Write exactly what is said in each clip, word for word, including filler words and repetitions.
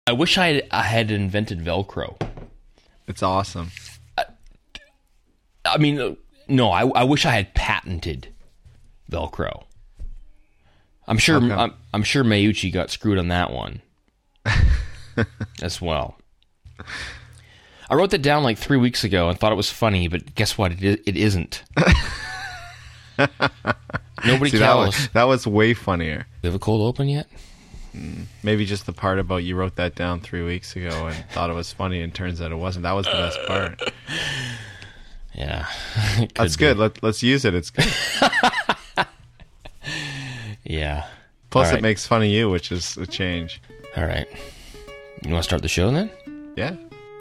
I wish I had, I had invented Velcro. It's awesome. I, I mean, no, I, I wish I had patented Velcro. I'm sure. Okay. I'm, I'm sure Mayuchi got screwed on that one as well. I wrote that down like three weeks ago and thought it was funny, but guess what? It is, it isn't. Nobody See, that cares. was, that was way funnier. You have a cold open yet? Maybe just the part about you wrote that down three weeks ago and thought it was funny, and turns out it wasn't. That was the best part. Yeah. That's good. Let, let's use it. It's good. Yeah. Plus, All right. it makes fun of you, which is a change. All right. You want to start the show then? Yeah.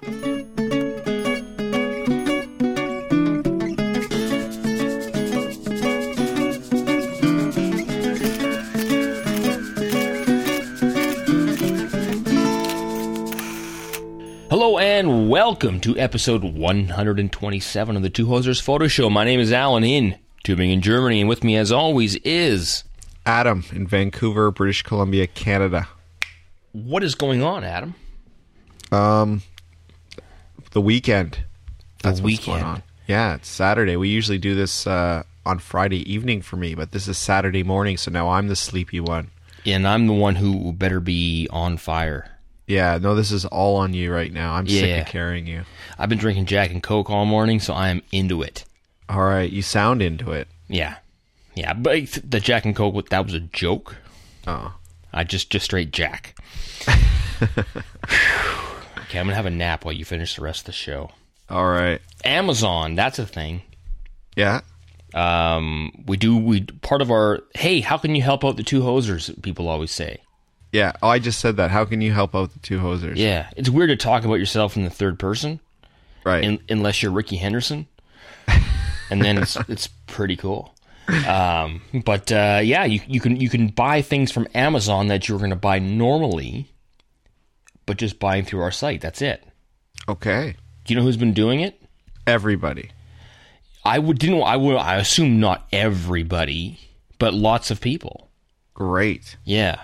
Hello and welcome to episode one hundred twenty-seven of the Two Hosers Photo Show. My name is Alan in Tübingen, Germany, and with me as always is... Adam in Vancouver, British Columbia, Canada. What is going on, Adam? Um, the weekend. That's The what's weekend. going on. Yeah, it's Saturday. We usually do this uh, on Friday evening for me, but this is Saturday morning, so now I'm the sleepy one. And I'm the one who better be on fire. Yeah, no, this is all on you right now. I'm sick Yeah. of carrying you. I've been drinking Jack and Coke all morning, so I am into it. All right, you sound into it. Yeah. Yeah, but the Jack and Coke, that was a joke. Oh. I just, just straight Jack. Okay, I'm going to have a nap while you finish the rest of the show. All right. Amazon, that's a thing. Yeah. Um, we do, we part of our, hey, how can you help out the two hosers, people always say. Yeah. Oh, I just said that. How can you help out the two hosers? Yeah, it's weird to talk about yourself in the third person, Right. in, unless you're Ricky Henderson, and then it's it's pretty cool. Um, but uh, yeah, you you can you can buy things from Amazon that you're going to buy normally, but just buying through our site. That's it. Okay. Do you know who's been doing it? Everybody. I would didn't I would I assume not everybody, but lots of people. Great. Yeah.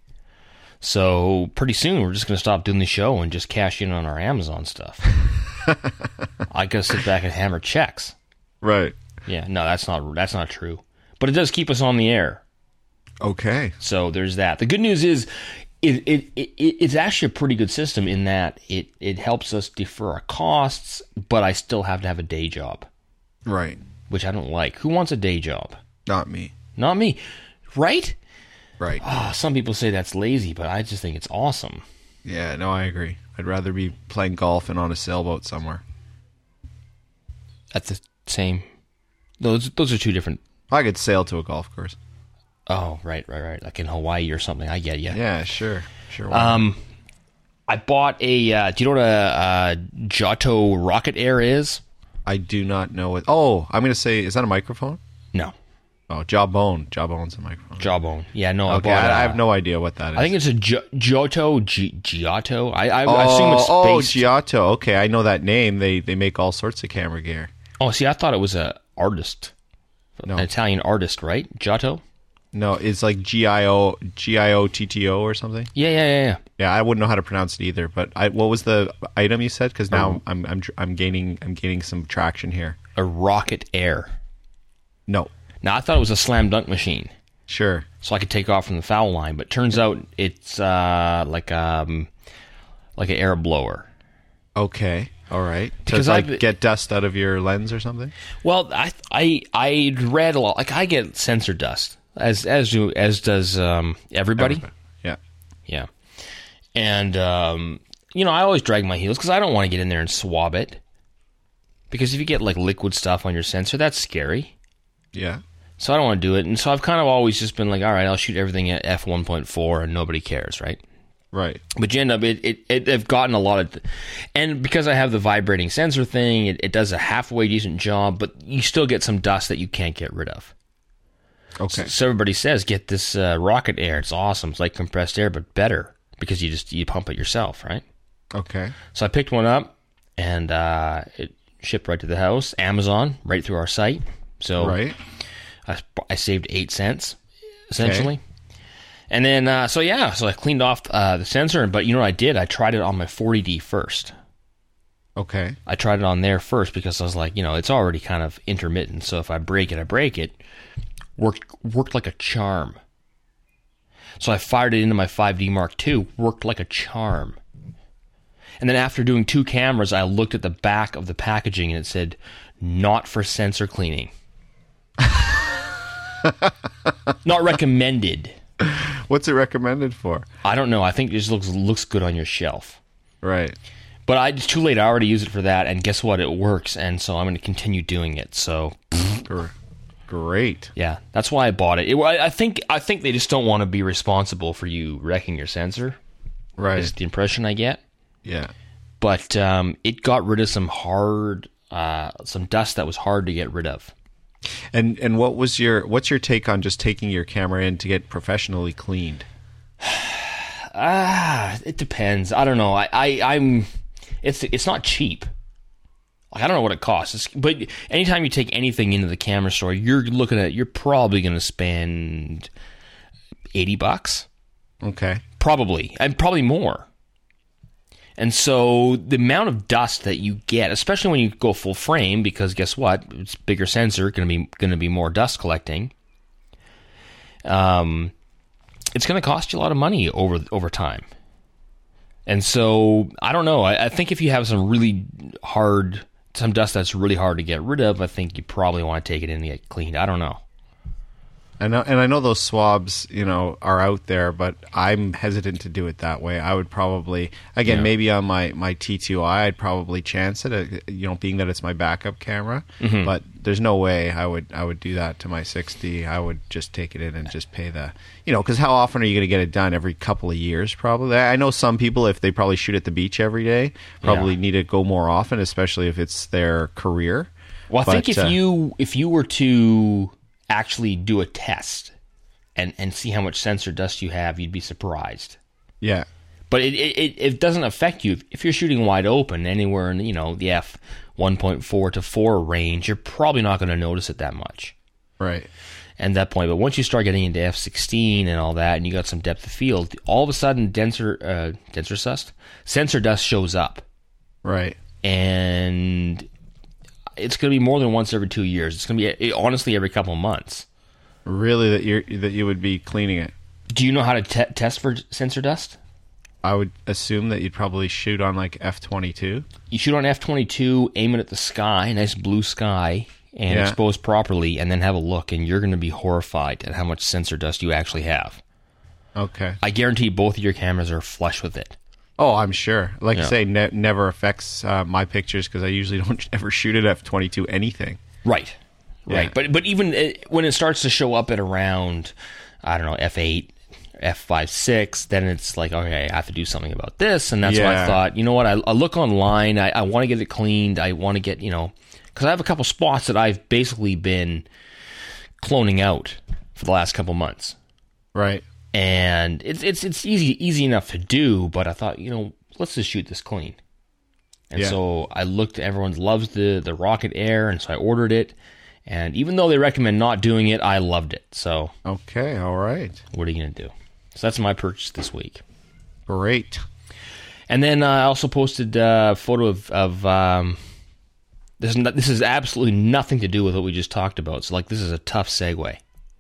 So pretty soon we're just going to stop doing the show and just cash in on our Amazon stuff. I gotta sit back and hammer checks. Right. Yeah, no, that's not that's not true. But it does keep us on the air. Okay. So there's that. The good news is it, it, it it's actually a pretty good system in that it, it helps us defer our costs, but I still have to have a day job, Right. which I don't like. Who wants a day job? Not me. Not me. Right? Right. Ah, some people say that's lazy, but I just think it's awesome. Yeah, no, I agree. I'd rather be playing golf and on a sailboat somewhere. That's the same. Those those are two different. I could sail to a golf course. Oh, right, right, right. Like in Hawaii or something. I get you. Yeah, sure. Sure. why not? Um, I bought a. Uh, do you know what a, a Giotto Rocket Air is? I do not know what... Oh, I'm going to say, is that a microphone? No, Oh, Jawbone. Jawbone's a microphone. Jawbone. Yeah, no. I Okay, bought. I, I uh, have no idea what that is. I think it's a Gi- Giotto. Gi- Giotto. I, I, oh, I assume it's Oh, based. Giotto. Okay, I know that name. They they make all sorts of camera gear. oh, see, I thought it was a artist, No. an Italian artist, right? Giotto. No, it's like G I O G I O T T O or something. Yeah, yeah, yeah, yeah. Yeah, I wouldn't know how to pronounce it either. But I, what was the item you said? Because now I'm I'm I'm gaining I'm gaining some traction here. A Rocket Air. No, Now I thought it was a slam dunk machine, sure. so I could take off from the foul line. But turns out it's uh, like um, like an air blower. Okay, all right. Because to like I've- get dust out of your lens or something. Well, I I I read a lot. Like I get sensor dust, as as do as does um, everybody. Yeah. Yeah, and um, you know I always drag my heels because I don't want to get in there and swab it. Because if you get like liquid stuff on your sensor, that's scary. Yeah. So I don't want to do it. And so I've kind of always just been like, all right, I'll shoot everything at f one point four and nobody cares, right? Right. But you end up, it, it, it, I've gotten a lot of, th- and because I have the vibrating sensor thing, it, it does a halfway decent job, but you still get some dust that you can't get rid of. Okay. So everybody says, get this uh, Rocket Air. It's awesome. It's like compressed air, but better because you just, you pump it yourself, right? Okay. So I picked one up and uh, it shipped right to the house. Amazon, right through our site. So Right. I, I saved eight cents, essentially. And then, uh, so yeah, so I cleaned off uh, the sensor, but you know what I did? I tried it on my forty D first. Okay. I tried it on there first because I was like, you know, it's already kind of intermittent, so if I break it, I break it. Worked worked like a charm. So I fired it into my five D Mark two, worked like a charm. And then after doing two cameras, I looked at the back of the packaging and it said, not for sensor cleaning. Not recommended. What's it recommended for? I don't know. I think it just looks looks good on your shelf. Right. But I, it's too late. I already used it for that, and guess what? It works, and so I'm going to continue doing it. So, great. Yeah, that's why I bought it. it I think I think they just don't want to be responsible for you wrecking your sensor. Right. Is the impression I get. Yeah. But um, it got rid of some hard, uh, some dust that was hard to get rid of. And and what was your what's your take on just taking your camera in to get professionally cleaned? Ah, it depends. I don't know. I, I I'm it's it's not cheap. Like, I don't know what it costs. It's, but anytime you take anything into the camera store, you're looking at you're probably going to spend eighty bucks. Okay. Probably. And probably more. And so the amount of dust that you get, especially when you go full frame, because guess what? It's bigger sensor, going to be going to be more dust collecting. Um, it's going to cost you a lot of money over over time. And so I don't know. I, I think if you have some really hard, some dust that's really hard to get rid of, I think you probably want to take it in and get cleaned. I don't know. I know, and I know those swabs, you know, are out there, but I'm hesitant to do it that way. I would probably, again, Yeah. maybe on my, my T two I, I'd probably chance it, uh, you know, being that it's my backup camera. Mhm. But there's no way I would I would do that to my sixty. I would just take it in and just pay the, you know, because how often are you going to get it done? Every couple of years, probably. I know some people, if they probably shoot at the beach every day, probably Yeah. need to go more often, especially if it's their career. Well, I think But, if uh, you if you were to actually do a test and, and see how much sensor dust you have, you'd be surprised. Yeah. But it, it, it doesn't affect you. If you're shooting wide open, anywhere in, you know, the f one point four to four range, you're probably not going to notice it that much. Right. At that point. But once you start getting into f sixteen and all that, and you got some depth of field, all of a sudden denser, uh, denser dust, sensor dust shows up. Right. And it's going to be more than once every two years. It's going to be, honestly, every couple of months. Really, that you that you would be cleaning it? Do you know how to te- test for sensor dust? I would assume that you'd probably shoot on like F twenty-two. You shoot on F twenty-two, aim it at the sky, nice blue sky, and Yeah. expose properly, and then have a look, and you're going to be horrified at how much sensor dust you actually have. Okay. I guarantee both of your cameras are flush with it. Oh, I'm sure. Like Yeah. I say, ne- never affects uh, my pictures because I usually don't ever shoot at F twenty-two anything. Right. Right. Yeah. But but even uh, when it starts to show up at around, I don't know, F eight, F five, six, then it's like, okay, I have to do something about this. And that's why I Yeah. thought, you know what, I, I look online, I, I want to get it cleaned, I want to get, you know, because I have a couple spots that I've basically been cloning out for the last couple months. Right. And it's it's it's easy easy enough to do, but I thought, you know, let's just shoot this clean. And Yeah. so I looked, everyone loves the, the Rocket Air, and so I ordered it. And even though they recommend not doing it, I loved it. So Okay. All right. what are you going to do? So that's my purchase this week. Great. And then uh, I also posted uh, a photo of, of um, this, is not, this is absolutely nothing to do with what we just talked about. So, like, this is a tough segue.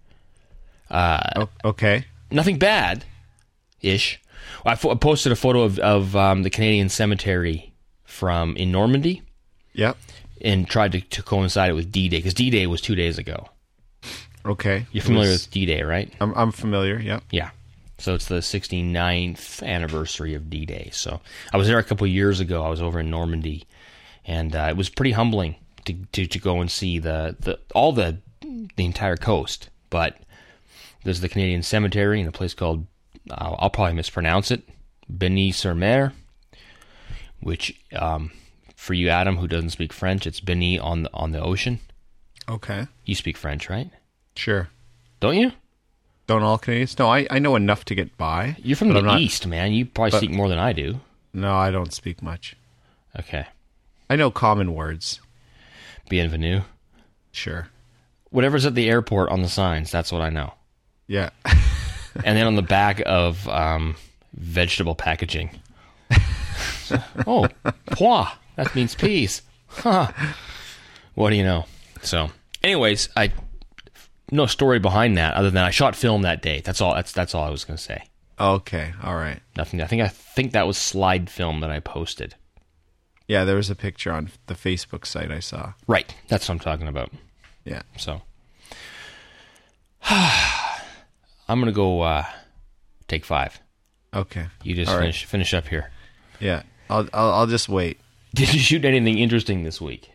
Uh, O- okay. Nothing bad-ish. I, fo- I posted a photo of, of um, the Canadian cemetery from in Normandy Yep. and tried to, to coincide it with D-Day, because D-Day was two days ago. Okay. You're familiar It was- with D-Day, right? I'm I'm familiar. Yep. Yeah. So it's the sixty-ninth anniversary of D-Day. So I was there a couple of years ago. I was over in Normandy, and uh, it was pretty humbling to, to to go and see the, the all the the entire coast. But there's the Canadian Cemetery in a place called, uh, I'll probably mispronounce it, Benis-sur-Mer, which um, for you, Adam, who doesn't speak French, it's Benis on the on the ocean. Okay. You speak French, right? Sure. Don't you? Don't all Canadians? No, I, I know enough to get by. You're from but the I'm not- east, man. You probably but- speak more than I do. No, I don't speak much. Okay. I know common words. Bienvenue. Sure. Whatever's at the airport on the signs, that's what I know. Yeah. and then on the back of um, vegetable packaging. Oh, pois. That means peas. Huh. What do you know? So, anyways, I no story behind that other than I shot film that day. That's all. That's that's all I was going to say. Okay, all right. Nothing. I think I think that was slide film that I posted. Yeah, there was a picture on the Facebook site I saw. Right. That's what I'm talking about. Yeah. So, I'm going to go uh, take five. Okay. You just all finish right. finish up here. Yeah, I'll, I'll I'll just wait. Did you shoot anything interesting this week?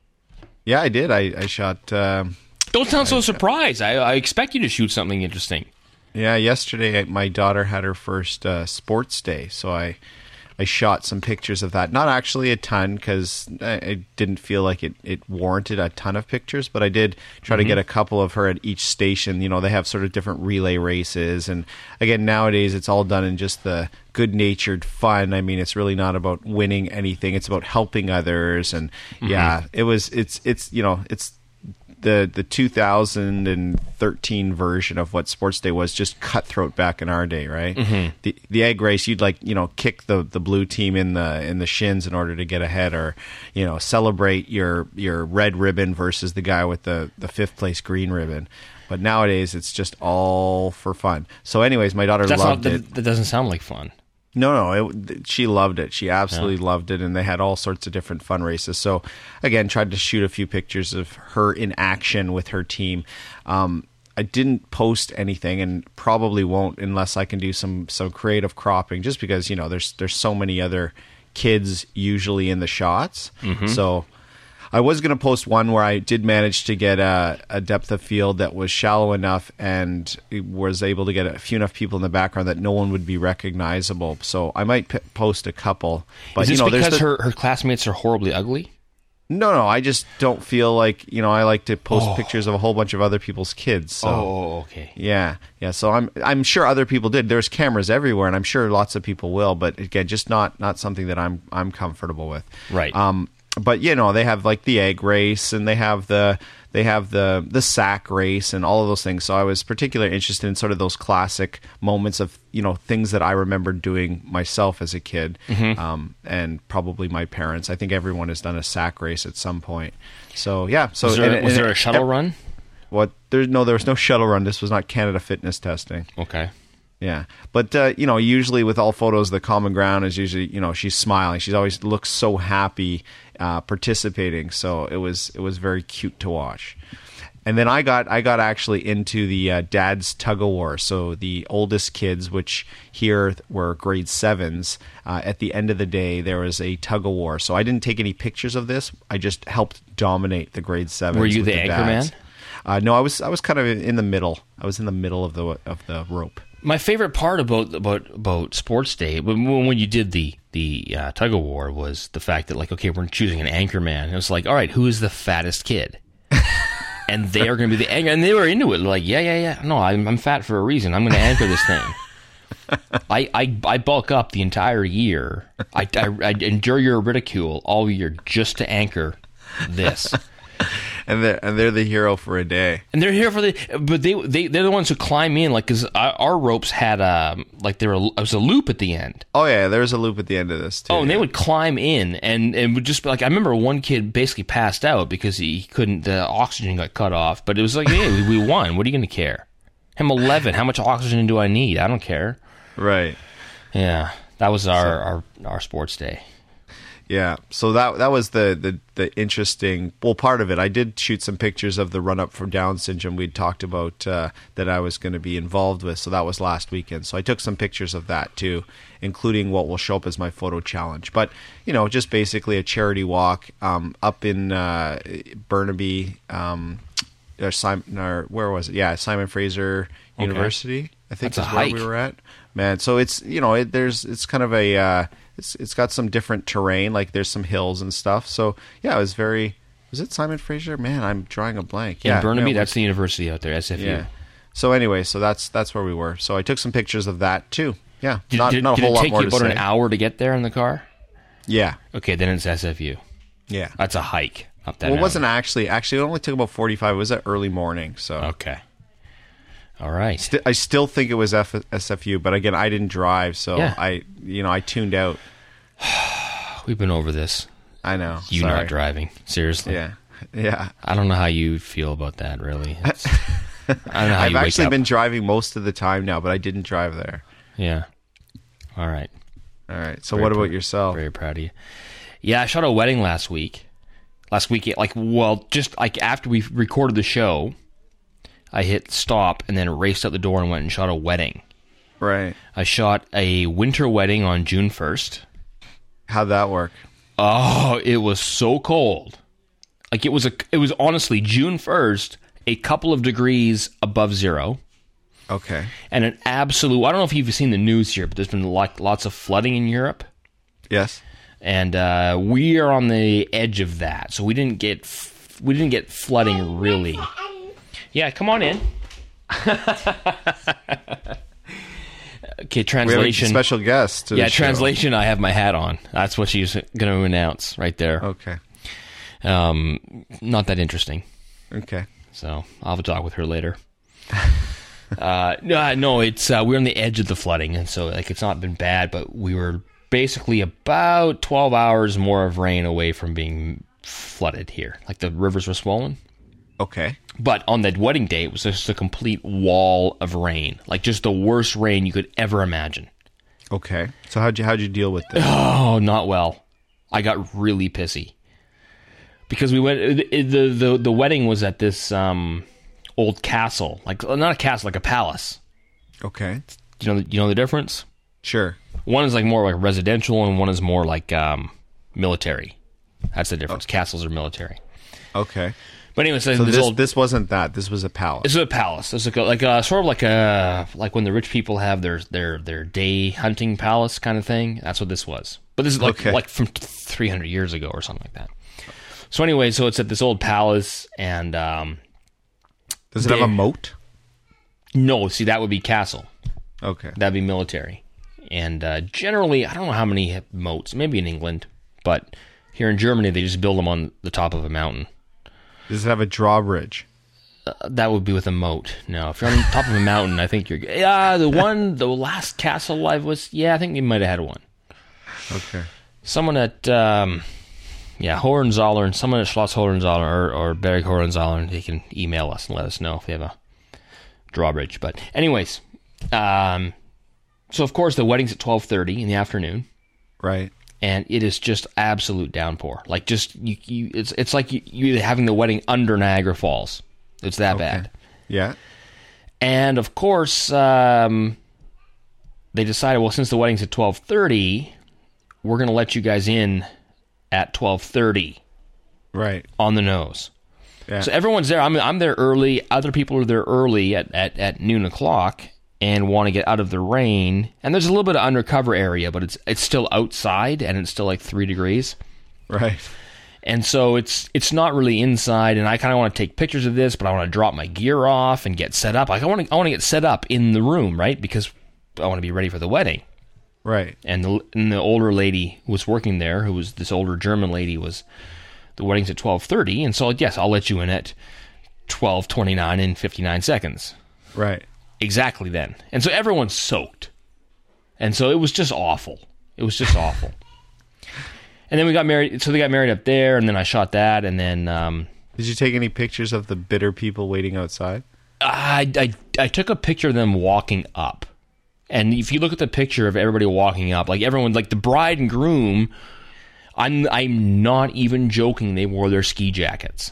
Yeah, I did. I I shot. Um, Don't sound so surprised. I, I expect you to shoot something interesting. yeah, yesterday my daughter had her first uh, sports day, so I I shot some pictures of that. Not actually a ton because I, I didn't feel like it, it warranted a ton of pictures, but I did try mm-hmm. to get a couple of her at each station. You know, they have sort of different relay races, and again, nowadays it's all done in just the good-natured fun. I mean, it's really not about winning anything; it's about helping others. And mm-hmm. yeah, it was. It's it's you know it's. The the two thousand thirteen version of what Sports Day was, just cutthroat back in our day, right? Mm-hmm. The the egg race, you'd like you know kick the, the blue team in the in the shins in order to get ahead, or you know celebrate your your red ribbon versus the guy with the, the fifth place green ribbon. But nowadays, it's just all for fun. So, anyways, my daughter That's loved not, it. That doesn't sound like fun. No, no, it, she loved it. She absolutely yeah. loved it, and they had all sorts of different fun races. So, again, tried to shoot a few pictures of her in action with her team. Um, I didn't post anything, and probably won't unless I can do some some creative cropping. Just because you know, there's there's so many other kids usually in the shots. Mm-hmm. So, I was going to post one where I did manage to get a, a depth of field that was shallow enough and was able to get a few enough people in the background that no one would be recognizable. So I might p- post a couple. But Is this you know, because there's the, her, her classmates are horribly ugly? No, no. I just don't feel like you know. I like to post Oh. pictures of a whole bunch of other people's kids. So. Oh, okay. Yeah, yeah. So I'm I'm sure other people did. There's cameras everywhere, and I'm sure lots of people will. But again, just not not something that I'm I'm comfortable with. Right. Um. But you know they have like the egg race and they have the they have the the sack race and all of those things. So I was particularly interested in sort of those classic moments of you know things that I remember doing myself as a kid, mm-hmm. um, and probably my parents. I think everyone has done a sack race at some point. So yeah. So was there, and, was and, there a shuttle and, run? What there's no there was no shuttle run. This was not Canada Fitness testing. Okay. Yeah, but uh, you know, usually with all photos, the common ground is usually you know she's smiling. She's always looks so happy uh, participating. So it was it was very cute to watch. And then I got I got actually into the uh, dad's tug of war. So the oldest kids, which here were grade sevens, uh, at the end of the day there was a tug of war. So I didn't take any pictures of this. I just helped dominate the grade sevens. Were you with the, the anchor dads. man? Uh, no, I was I was kind of in the middle. I was in the middle of the of the rope. My favorite part about about about Sports Day, when, when you did the the uh, tug of war, was the fact that like, okay, we're choosing an anchor man. It was like, all right, who is the fattest kid? And they are going to be the anchor, and they were into it. Like, yeah, yeah, yeah. No, I'm I'm fat for a reason. I'm going to anchor this thing. I, I I bulk up the entire year. I, I I endure your ridicule all year just to anchor this. And they're and they're the hero for a day. And they're here for the, but they they they're the ones who climb in, like, because our, our ropes had um like there was a loop at the end. Oh yeah, there was a loop at the end of this too. Oh, and yeah. they would climb in and and would just be like, I remember one kid basically passed out because he couldn't, the oxygen got cut off. But it was like, hey, we, we won. What are you going to care? I'm eleven. How much oxygen do I need? I don't care. Right. Yeah, that was our So- our, our sports day. Yeah, so that that was the, the, the interesting well part of it. I did shoot some pictures of the run up from Down syndrome we'd talked about uh, that I was going to be involved with. So that was last weekend. So I took some pictures of that too, including what will show up as my photo challenge. But you know, just basically a charity walk um, up in uh, Burnaby. Um, or Simon, or where was it? Yeah, Simon Fraser Okay. University. I think That's is a where hike. we were at. Man, so it's you know it, there's it's kind of a uh, it's it's got some different terrain, like there's some hills and stuff. So yeah, it was very. Was it Simon Fraser? Man, I'm drawing a blank. In Yeah, Burnaby, no, that's the university out there, S F U. yeah. So anyway, so that's that's where we were. So I took some pictures of that too. Yeah, Did, not did, not a did whole it lot take more you to about say. an hour to get there in the car? Yeah, Okay, then it's S F U. yeah. That's a hike up that Well, it mountain. wasn't actually. Actually, it only took about forty-five. It was at early morning. So Okay. All right. St- I still think it was F- S F U, but again, I didn't drive, so Yeah. I, you know, I tuned out. We've been over this. I know. You Sorry. not driving. Seriously. Yeah, yeah. I don't know how you feel about that, really. It's, I don't know how I've you wake actually up. been driving most of the time now, but I didn't drive there. Yeah. All right. All right. So Very what pr- about yourself? Very proud of you. Yeah, I shot a wedding last week. Last week, like, well, just like after we recorded the show, I hit stop and then raced out the door and went and shot a wedding. Right. I shot a winter wedding on June first. How'd that work? Oh, it was so cold. Like, it was a, it was honestly June first, a couple of degrees above zero. Okay. And an absolute, I don't know if you've seen the news here, but there's been like lots of flooding in Europe. Yes. And uh, we are on the edge of that. So we didn't get, f- we didn't get flooding really. Yeah, come on in. Okay, translation. We have a special guest. To yeah, the show. translation, I have my hat on. That's what she's going to announce right there. Okay. Um, not that interesting. Okay. So I'll have a talk with her later. uh, no, no, it's uh, we're on the edge of the flooding, and so like it's not been bad, but we were basically about twelve hours more of rain away from being flooded here. Like the rivers were swollen. Okay. But on that wedding day, it was just a complete wall of rain, like just the worst rain you could ever imagine. Okay. So how'd you how'd you deal with this? Oh, not well. I got really pissy because we went. The the the, the wedding was at this um, old castle, like not a castle, like a palace. Okay. You know, you know the difference. Sure. One is like more like residential, and one is more like um, military. That's the difference. Oh. Castles are military. Okay. But anyway, so, so this, this, old, this wasn't that. This was a palace. This is a palace. This is like a, like a sort of like a like when the rich people have their their their day hunting palace kind of thing. That's what this was. But this is like okay. like from three hundred years ago or something like that. So anyway, so it's at this old palace, and um, does it have a moat? No. See, that would be castle. Okay. That'd be military. And uh, generally, I don't know how many have moats. Maybe in England, but here in Germany, they just build them on the top of a mountain. Does it have a drawbridge? Uh, that would be with a moat. No, if you're on the top of a mountain, I think you're. Yeah, the one, the last castle I was. Yeah, I think you might have had one. Okay. Someone at, um, yeah, Hohenzollern. Someone at Schloss Hohenzollern or, or Berg Hohenzollern. They can email us and let us know if they have a drawbridge. But anyways, um, so of course the wedding's at twelve thirty in the afternoon. Right. And it is just absolute downpour. Like just you, you it's it's like you, you having the wedding under Niagara Falls. It's that okay. bad. Yeah. And of course, um, they decided, well, since the wedding's at twelve thirty, we're going to let you guys in at twelve thirty. Right. On the nose. Yeah. So everyone's there. I'm I'm there early. Other people are there early at, at, at noon o'clock. And want to get out of the rain. And there's a little bit of undercover area, but it's it's still outside, and it's still like three degrees. Right. And so it's it's not really inside, and I kind of want to take pictures of this, but I want to drop my gear off and get set up. Like I want to I want to get set up in the room, right? Because I want to be ready for the wedding. Right. And the and the older lady who was working there, who was this older German lady, was the wedding's at twelve thirty, and so yes, I'll let you in at twelve twenty-nine and fifty-nine seconds. Right. Exactly then. And so everyone's soaked. And so it was just awful. It was just awful. And then we got married. So they got married up there, and then I shot that, and then... Um, Did you take any pictures of the bitter people waiting outside? I, I, I took a picture of them walking up. And if you look at the picture of everybody walking up, like everyone, like the bride and groom, I'm, I'm not even joking, they wore their ski jackets.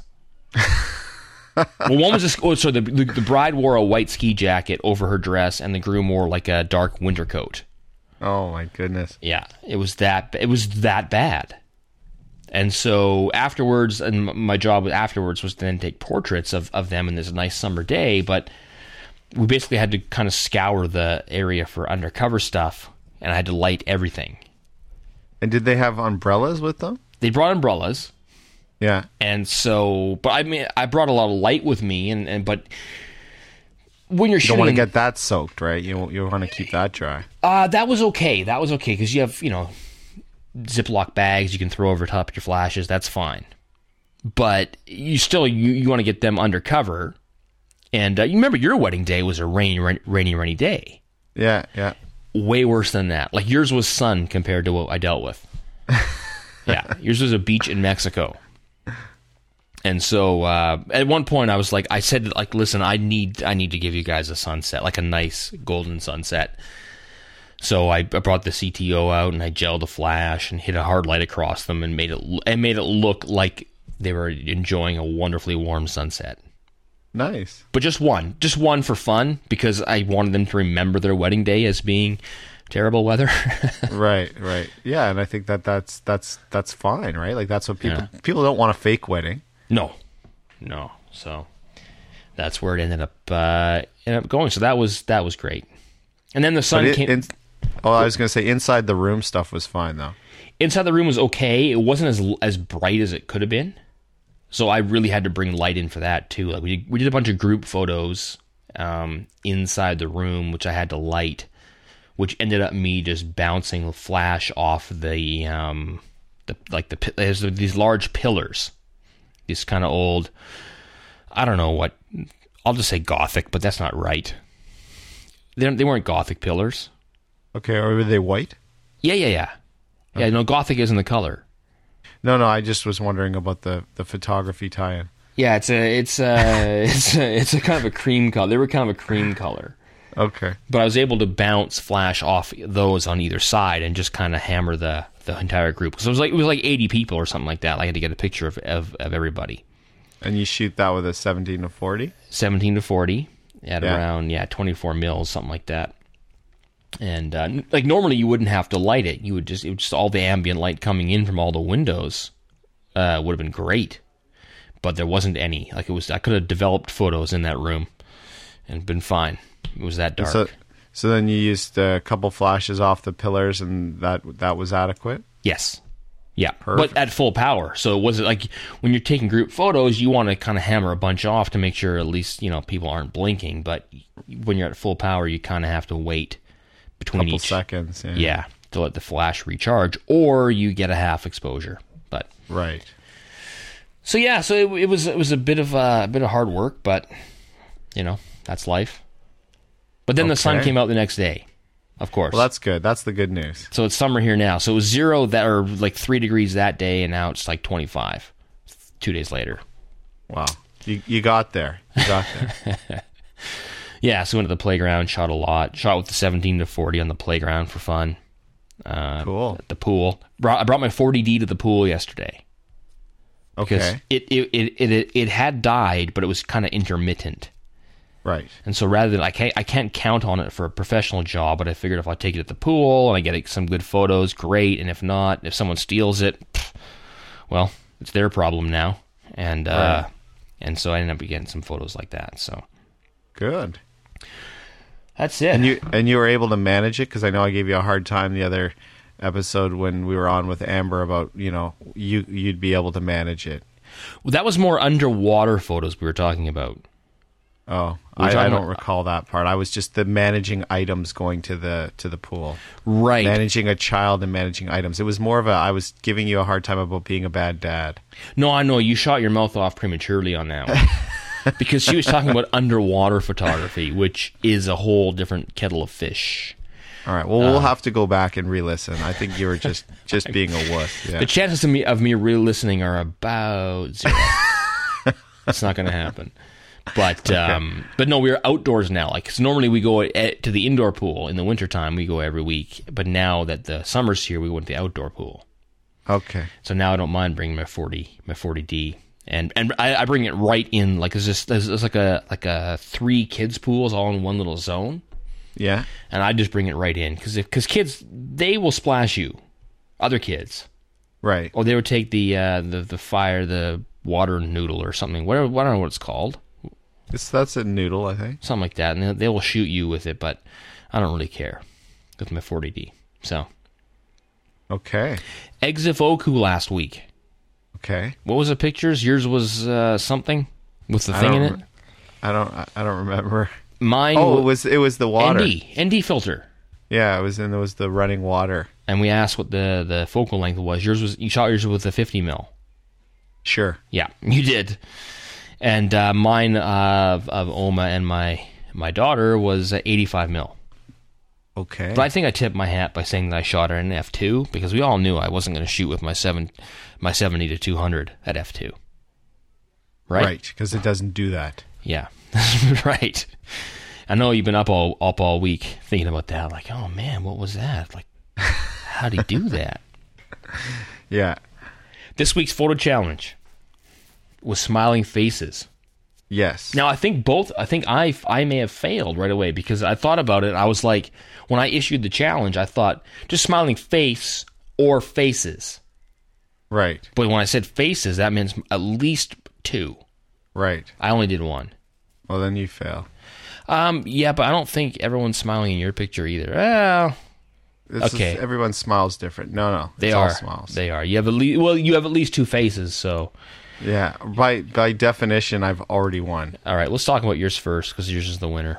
Well, one was a, oh, so the, the the bride wore a white ski jacket over her dress, and the groom wore like a dark winter coat. Oh my goodness! Yeah, it was that it was that bad. And so afterwards, and my job afterwards was to then take portraits of, of them in this nice summer day. But we basically had to kind of scour the area for undercover stuff, and I had to light everything. And did they have umbrellas with them? They brought umbrellas. Yeah. And so, but I mean, I brought a lot of light with me, and, and but when you're you shooting... don't want to get that soaked, right? You you want to keep that dry. Uh, that was okay. That was okay, because you have, you know, Ziploc bags you can throw over top of your flashes. That's fine. But you still, you, you want to get them undercover, And uh, you remember your wedding day was a rainy, rainy, rainy, rainy day. Yeah, yeah. Way worse than that. Like yours was sun compared to what I dealt with. Yeah, yours was a beach in Mexico. And so uh, at one point I was like, I said, like, listen, I need, I need to give you guys a sunset, like a nice golden sunset. So I, I brought the C T O out and I gelled a flash and hit a hard light across them and made it, and made it look like they were enjoying a wonderfully warm sunset. Nice. But just one, just one for fun, because I wanted them to remember their wedding day as being terrible weather. Right, right. Yeah, and I think that that's that's that's fine, right? Like that's what people Yeah. people don't want a fake wedding. No, no. So that's where it ended up uh, ended up going. So that was that was great. And then the sun But it, came. in, oh, I was going to say inside the room stuff was fine though. Inside the room was okay. It wasn't as as bright as it could have been. So I really had to bring light in for that too. Like we we did a bunch of group photos um, inside the room, which I had to light, which ended up me just bouncing the flash off the um, the like the there's these large pillars. These kind of old, I don't know what, I'll just say Gothic, but that's not right. They they weren't Gothic pillars. Okay, or were they white? Yeah, yeah, yeah. Yeah, no, Gothic isn't the color. No, no, I just was wondering about the, the photography tie-in. Yeah, it's a it's a it's a, it's a kind of a cream color. They were kind of a cream color. Okay. But I was able to bounce flash off those on either side and just kind of hammer the, the entire group. Because it was like it was like eighty people or something like that. I had to get a picture of of, of everybody. And you shoot that with a seventeen to forty? seventeen to forty at Yeah. around yeah twenty-four mils, something like that. And uh, n- like normally you wouldn't have to light it. You would just it would just all the ambient light coming in from all the windows uh, would have been great. But there wasn't any. Like it was, I could have developed photos in that room and been fine. It was that dark. So, so then you used a couple flashes off the pillars, and that that was adequate? Yes. Yeah. Perfect. But at full power. So it wasn't like when you're taking group photos, you want to kind of hammer a bunch off to make sure at least, you know, people aren't blinking. But when you're at full power, you kind of have to wait between Couple each. seconds, yeah. Yeah. To let the flash recharge, or you get a half exposure. But Right. so yeah, so it, it was it was a bit of uh, a bit of hard work, but you know, that's life. But then the sun Okay. came out the next day, of course. Well, that's good. That's the good news. So it's summer here now. So it was zero that or like three degrees that day, and now it's like twenty-five. Two days later. Wow. You you got there. You got there. Yeah, so went to the playground, shot a lot, shot with the seventeen to forty on the playground for fun. Uh, Cool. At the pool, brought, I brought my forty D to the pool yesterday because Okay. it it, it it it had died, but it was kind of intermittent. Right. And so rather than, I can't, I can't count on it for a professional job, but I figured if I take it at the pool and I get some good photos, great. And if not, if someone steals it, pff, well, it's their problem now. And, uh, Right. and so I ended up getting some photos like that. So Good. that's it. And you and you were able to manage it, because I know I gave you a hard time the other episode when we were on with Amber about, you know, you you'd be able to manage it. Well, that was more underwater photos we were talking about. Oh, We were I, I talking don't about- recall that part. I was just the managing items going to the to the pool, Right. managing a child and managing items. It was more of a I was giving you a hard time about being a bad dad. No, I know. You shot your mouth off prematurely on that one. Because she was talking about underwater photography, which is a whole different kettle of fish. All right, well, we'll have to go back and re-listen. I think you were just just being a wuss. Yeah. The chances of me of me really listening are about zero. It's not going to happen. But um, but no, we're outdoors now. Like 'cause normally we go at, to the indoor pool in the wintertime. We go every week. But now that the summer's here, we went to the outdoor pool. Okay. So now I don't mind bringing my forty my forty D, and and I, I bring it right in. Like it's just there's, there's like a like a three kids pools all in one little zone, Yeah. and I just bring it right in because because kids, they will splash you, other kids. Right. Or they would take the uh, the the fire, the water noodle or something. Whatever, I don't know what it's called. It's, that's a noodle, I think. Something like that, and they, they will shoot you with it. But I don't really care with my forty D. So Okay. Exif Oku last week. Okay. What was the pictures? Yours was uh, something with the I thing in don't it. re- I don't. I- I don't remember. Mine. Oh, wa- it was it was the water. N D N D filter. Yeah, it was and there was the running water. And we asked what the the focal length was. Yours was you shot yours with a fifty mil. Sure. Yeah, you did. And uh, mine uh, of, of Oma and my my daughter was uh, eighty-five mil. Okay. But I think I tipped my hat by saying that I shot her in f two because we all knew I wasn't going to shoot with my seven my seventy to two hundred at f two. Right? Right, because it doesn't do that. Yeah. Right. I know you've been up all up all week thinking about that. Like, oh man, what was that? Like, how'd he do that? Yeah. This week's photo challenge was smiling faces. Yes. Now, I think both, I think I, I may have failed right away because I thought about it. I was like, when I issued the challenge, I thought just smiling face or faces. Right. But when I said faces, that means at least two. Right. I only did one. Well, then you fail. Um, yeah, but I don't think everyone's smiling in your picture either. Well, This okay. Is, everyone smiles different. No, no. They it's are. All smiles. They are. You have at least, well, you have at least two faces, so. Yeah. By by definition, I've already won. All right, let's talk about yours first because yours is the winner.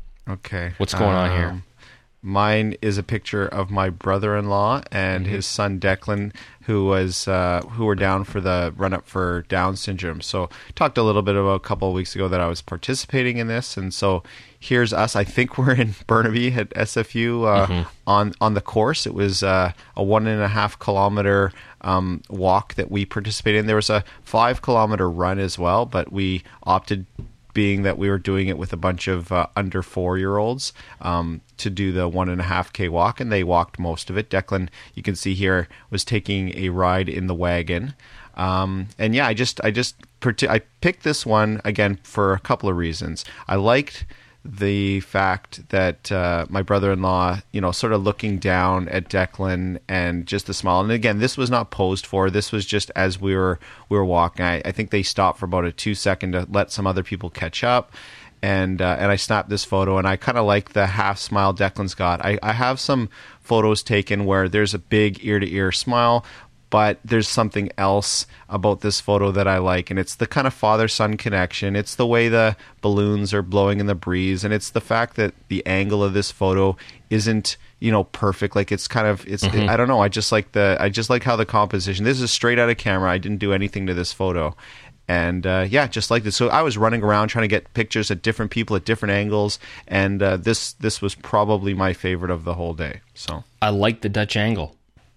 Okay. What's going on here? Um, Mine is a picture of my brother-in-law and Mm-hmm. his son Declan, who was uh, who were down for the run-up for Down syndrome. So talked a little bit about a couple of weeks ago that I was participating in this, and so here's us. I think we're in Burnaby at S F U uh, Mm-hmm. on on the course. It was uh, a one and a half kilometer um, walk that we participated in. There was a five kilometer run as well, but we opted, being that we were doing it with a bunch of uh, under four-year-olds, um, to do the one and a half K walk, and they walked most of it. Declan, you can see here, was taking a ride in the wagon, um, and yeah, I just, I just, I picked this one again for a couple of reasons. I liked the fact that uh, my brother-in-law, you know, sort of looking down at Declan and just the smile. And again, this was not posed for. This was just as we were we were walking. I, I think they stopped for about a two second to let some other people catch up. And uh, and I snapped this photo, and I kind of like the half smile Declan's got. I, I have some photos taken where there's a big ear-to-ear smile, but there's something else about this photo that I like, and it's the kind of father-son connection. It's the way the balloons are blowing in the breeze, and it's the fact that the angle of this photo isn't, you know, perfect. Like it's kind of, it's, Mm-hmm. I don't know. I just like the, I just like how the composition. This is straight out of camera. I didn't do anything to this photo. And uh, yeah, just like this. So I was running around trying to get pictures at different people at different angles, and uh, this this was probably my favorite of the whole day. So I like the Dutch angle.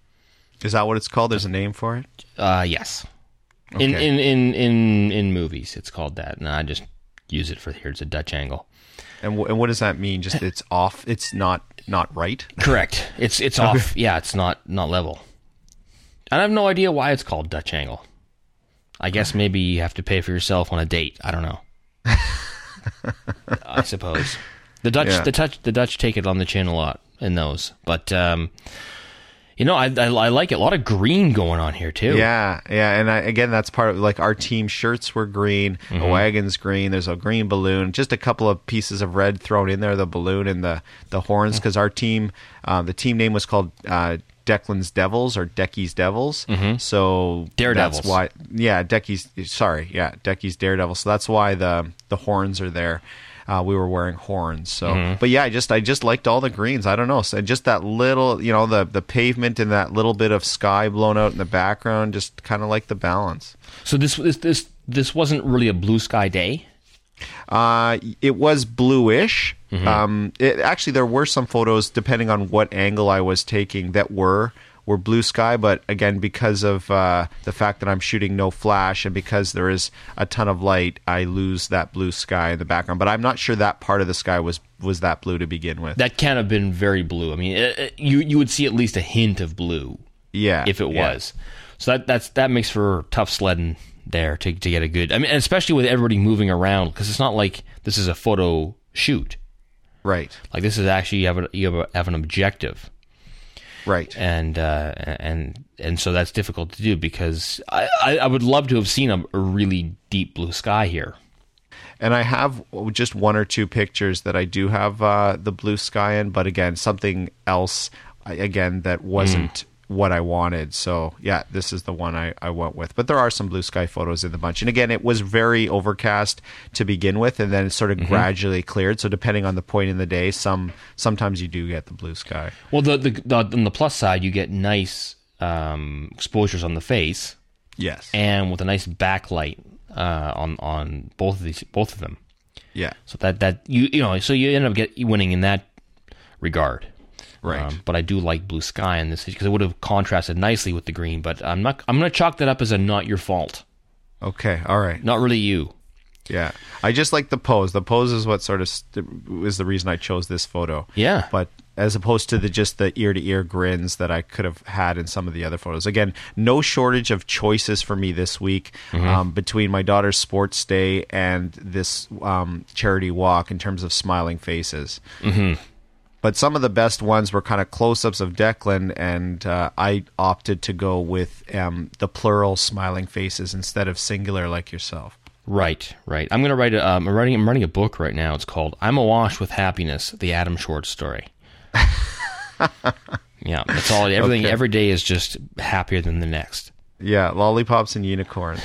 is that what it's called? There's a name for it? Uh, yes. In, Okay. in, in, in, in movies, it's called that. And I just use it for here. It's a Dutch angle. And, w- and what does that mean? Just it's off. It's not not right. Correct. It's it's off. Yeah, it's not, not level. And I have no idea why it's called Dutch angle. I guess maybe you have to pay for yourself on a date. I don't know. I suppose. The Dutch, Yeah. the Dutch, the Dutch take it on the chin a lot in those. But, um, you know, I, I, I like it. A lot of green going on here, too. Yeah, yeah, and I, again, that's part of like our team shirts were green, Mm-hmm. the wagon's green. There's a green balloon, just a couple of pieces of red thrown in there, the balloon and the the horns, because our team, uh, the team name was called uh, Declan's Devils or Decky's Devils. Mm-hmm. So Daredevils. That's why, yeah, Decky's. Sorry, yeah, Decky's Daredevils. So that's why the the horns are there. Uh, we were wearing horns, so Mm-hmm. but yeah, I just I just liked all the greens. I don't know, so just that little, you know, the the pavement and that little bit of sky blown out in the background, just kind of like the balance. So this, this, this, this wasn't really a blue sky day? Uh, it was bluish. Mm-hmm. Um, it, actually, there were some photos, depending on what angle I was taking, that were were blue sky. But again, because of uh, the fact that I'm shooting no flash and because there is a ton of light, I lose that blue sky in the background. But I'm not sure that part of the sky was was that blue to begin with. That can't have been very blue. I mean, it, it, you you would see at least a hint of blue yeah, if it yeah. was. So that that's that makes for tough sledding there to to get a good. I mean, and especially with everybody moving around, because it's not like this is a photo shoot. Right, Like this is actually you have a, you have, a, have an objective, right. and uh, and and so that's difficult to do because I, I, I would love to have seen a, a really deep blue sky here. And I have just one or two pictures that I do have uh, the blue sky in, but again, something else, I- again, that wasn't what I wanted. So, yeah, this is the one I, I went with. But there are some blue sky photos in the bunch. And again, it was very overcast to begin with, and then it sort of gradually cleared. So depending on the point in the day, some sometimes you do get the blue sky. Well, the, the, the on the plus side, you get nice um, exposures on the face. Yes. and with a nice backlight uh, on on both of these both of them. Yeah. So that that you you know so you end up get winning in that regard. Right. Um, but I do like blue sky in this because it would have contrasted nicely with the green. But I'm not. I'm going to chalk that up as a not your fault. Okay. All right. Not really you. Yeah. I just like the pose. The pose is what sort of st- is the reason I chose this photo. Yeah. But as opposed to the just the ear to ear grins that I could have had in some of the other photos. Again, no shortage of choices for me this week Mm-hmm. um, between my daughter's sports day and this um, charity walk in terms of smiling faces. Mm-hmm. But some of the best ones were kind of close-ups of Declan, and uh, I opted to go with um, the plural smiling faces instead of singular like yourself. Right, right. I'm gonna write. A, um, I'm writing. I'm writing a book right now. It's called "I'm Awash with Happiness: The Adam Short Story." Yeah, that's all. Everything. Okay. Every day is just happier than the next. Yeah, lollipops and unicorns.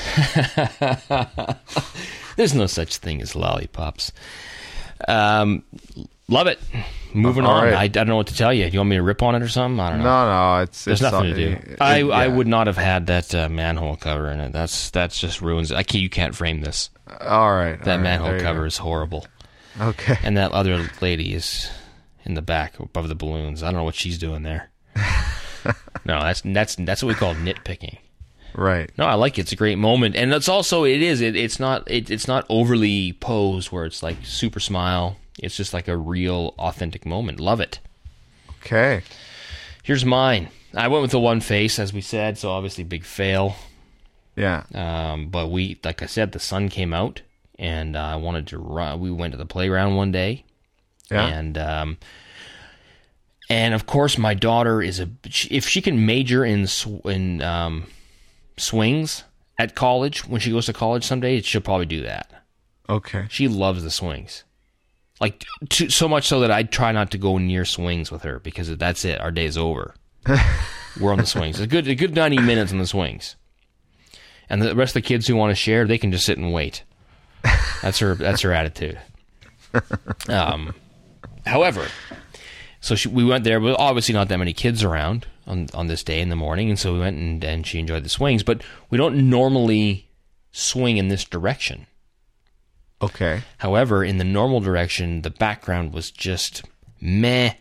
There's no such thing as lollipops. Um, love it. Moving All on. right. I, I don't know what to tell you. Do you want me to rip on it or something? I don't know. No, no, it's There's it's nothing to do. it- I, it- I yeah. would not have had that uh, manhole cover in it. That's that's just ruins it. I can't, you can't frame this. All right, That all right, manhole there you cover go. is horrible. Okay. And that other lady is in the back above the balloons. I don't know what she's doing there. No, that's that's that's what we call nitpicking. Right. No, I like it. It's a great moment, and it's also it is it, it's not it, it's not overly posed where it's like super smile. It's just like a real authentic moment. Love it. Okay. Here's mine. I went with the one face, as we said, so obviously big fail. Yeah. Um, but we, like I said, the sun came out, and uh, I wanted to run. We went to the playground one day, Yeah. and um, and of course, my daughter is a. If she can major in sw- in um, swings at college when she goes to college someday, she'll probably do that. Okay. She loves the swings, like to, so much so that I try not to go near swings with her because that's it. Our day's over. We're on the swings. A good a good ninety minutes on the swings. And the rest of the kids who want to share, they can just sit and wait. That's her. That's her attitude. Um, however, so she, we went there, but obviously not that many kids around on on this day in the morning, and so we went and, and she enjoyed the swings. But we don't normally swing in this direction. Okay. However, in the normal direction, the background was just meh.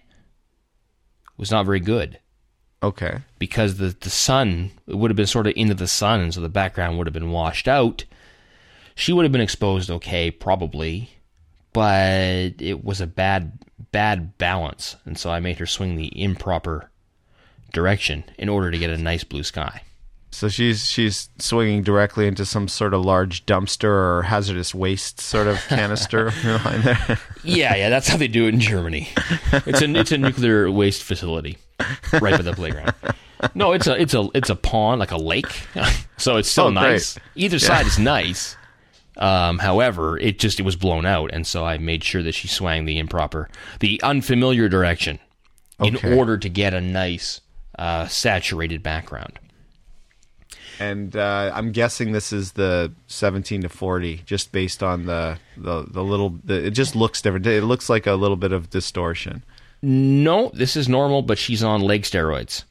Was not very good. Okay. Because the, the sun, it would have been sort of into the sun, and so the background would have been washed out. She would have been exposed okay, probably, but it was a bad, bad balance, and so I made her swing the improper direction in order to get a nice blue sky. So she's she's swinging directly into some sort of large dumpster or hazardous waste sort of canister behind there. Yeah, yeah, that's how they do it in Germany. It's a it's a nuclear waste facility right by the playground. No, it's a it's a it's a pond, like a lake. So it's still Oh, great. nice. Either side is nice. Um, however, it just it was blown out, and so I made sure that she swung the improper, the unfamiliar direction, in Okay. order to get a nice uh, saturated background. And uh, I'm guessing this is the seventeen to forty, just based on the the, the little. The, it just looks different. It looks like a little bit of distortion. No, this is normal, but she's on leg steroids.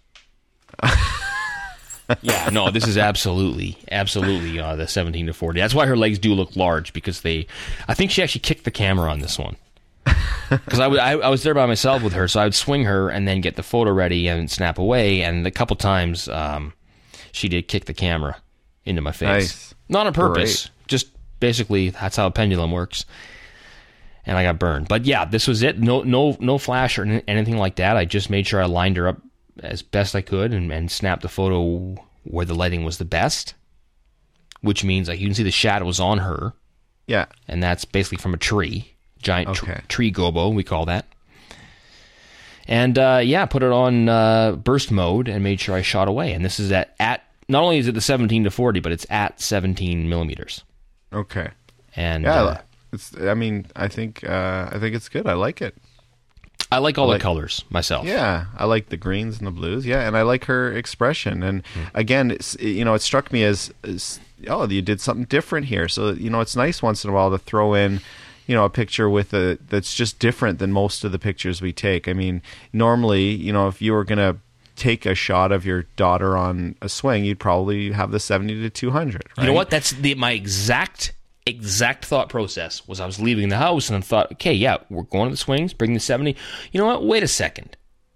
Yeah, no, this is absolutely, absolutely uh, the seventeen to forty. That's why her legs do look large, because they, I think she actually kicked the camera on this one. Because I, w- I, I was there by myself with her, so I would swing her and then get the photo ready and snap away, and a couple times um, she did kick the camera into my face. Nice. Not on purpose, Great. just basically that's how a pendulum works. And I got burned. But yeah, this was it. No no, no flash or n- anything like that. I just made sure I lined her up as best I could and, and snapped the photo where the lighting was the best, which means like you can see the shadows on her, Yeah. and that's basically from a tree, giant tr- Okay. tree gobo, we call that. And uh, yeah, put it on uh, burst mode and made sure I shot away. And this is at, at not only is it the seventeen to forty, but it's at seventeen millimeters. Okay. And Yeah. uh, It's. I mean, I think. Uh, I think it's good. I like it. I like all like- the colors myself. Yeah, I like the greens and the blues. Yeah, and I like her expression. And Hmm. again, it's, you know, it struck me as, as, oh, you did something different here. So you know, it's nice once in a while to throw in, you know, a picture with a that's just different than most of the pictures we take. I mean, normally, you know, if you were gonna take a shot of your daughter on a swing, you'd probably have the seventy to two hundred. Right? You know what? That's the, my exact exact thought process was I was leaving the house and I thought, okay, yeah, we're going to the swings, bring the seventy. You know what? Wait a second.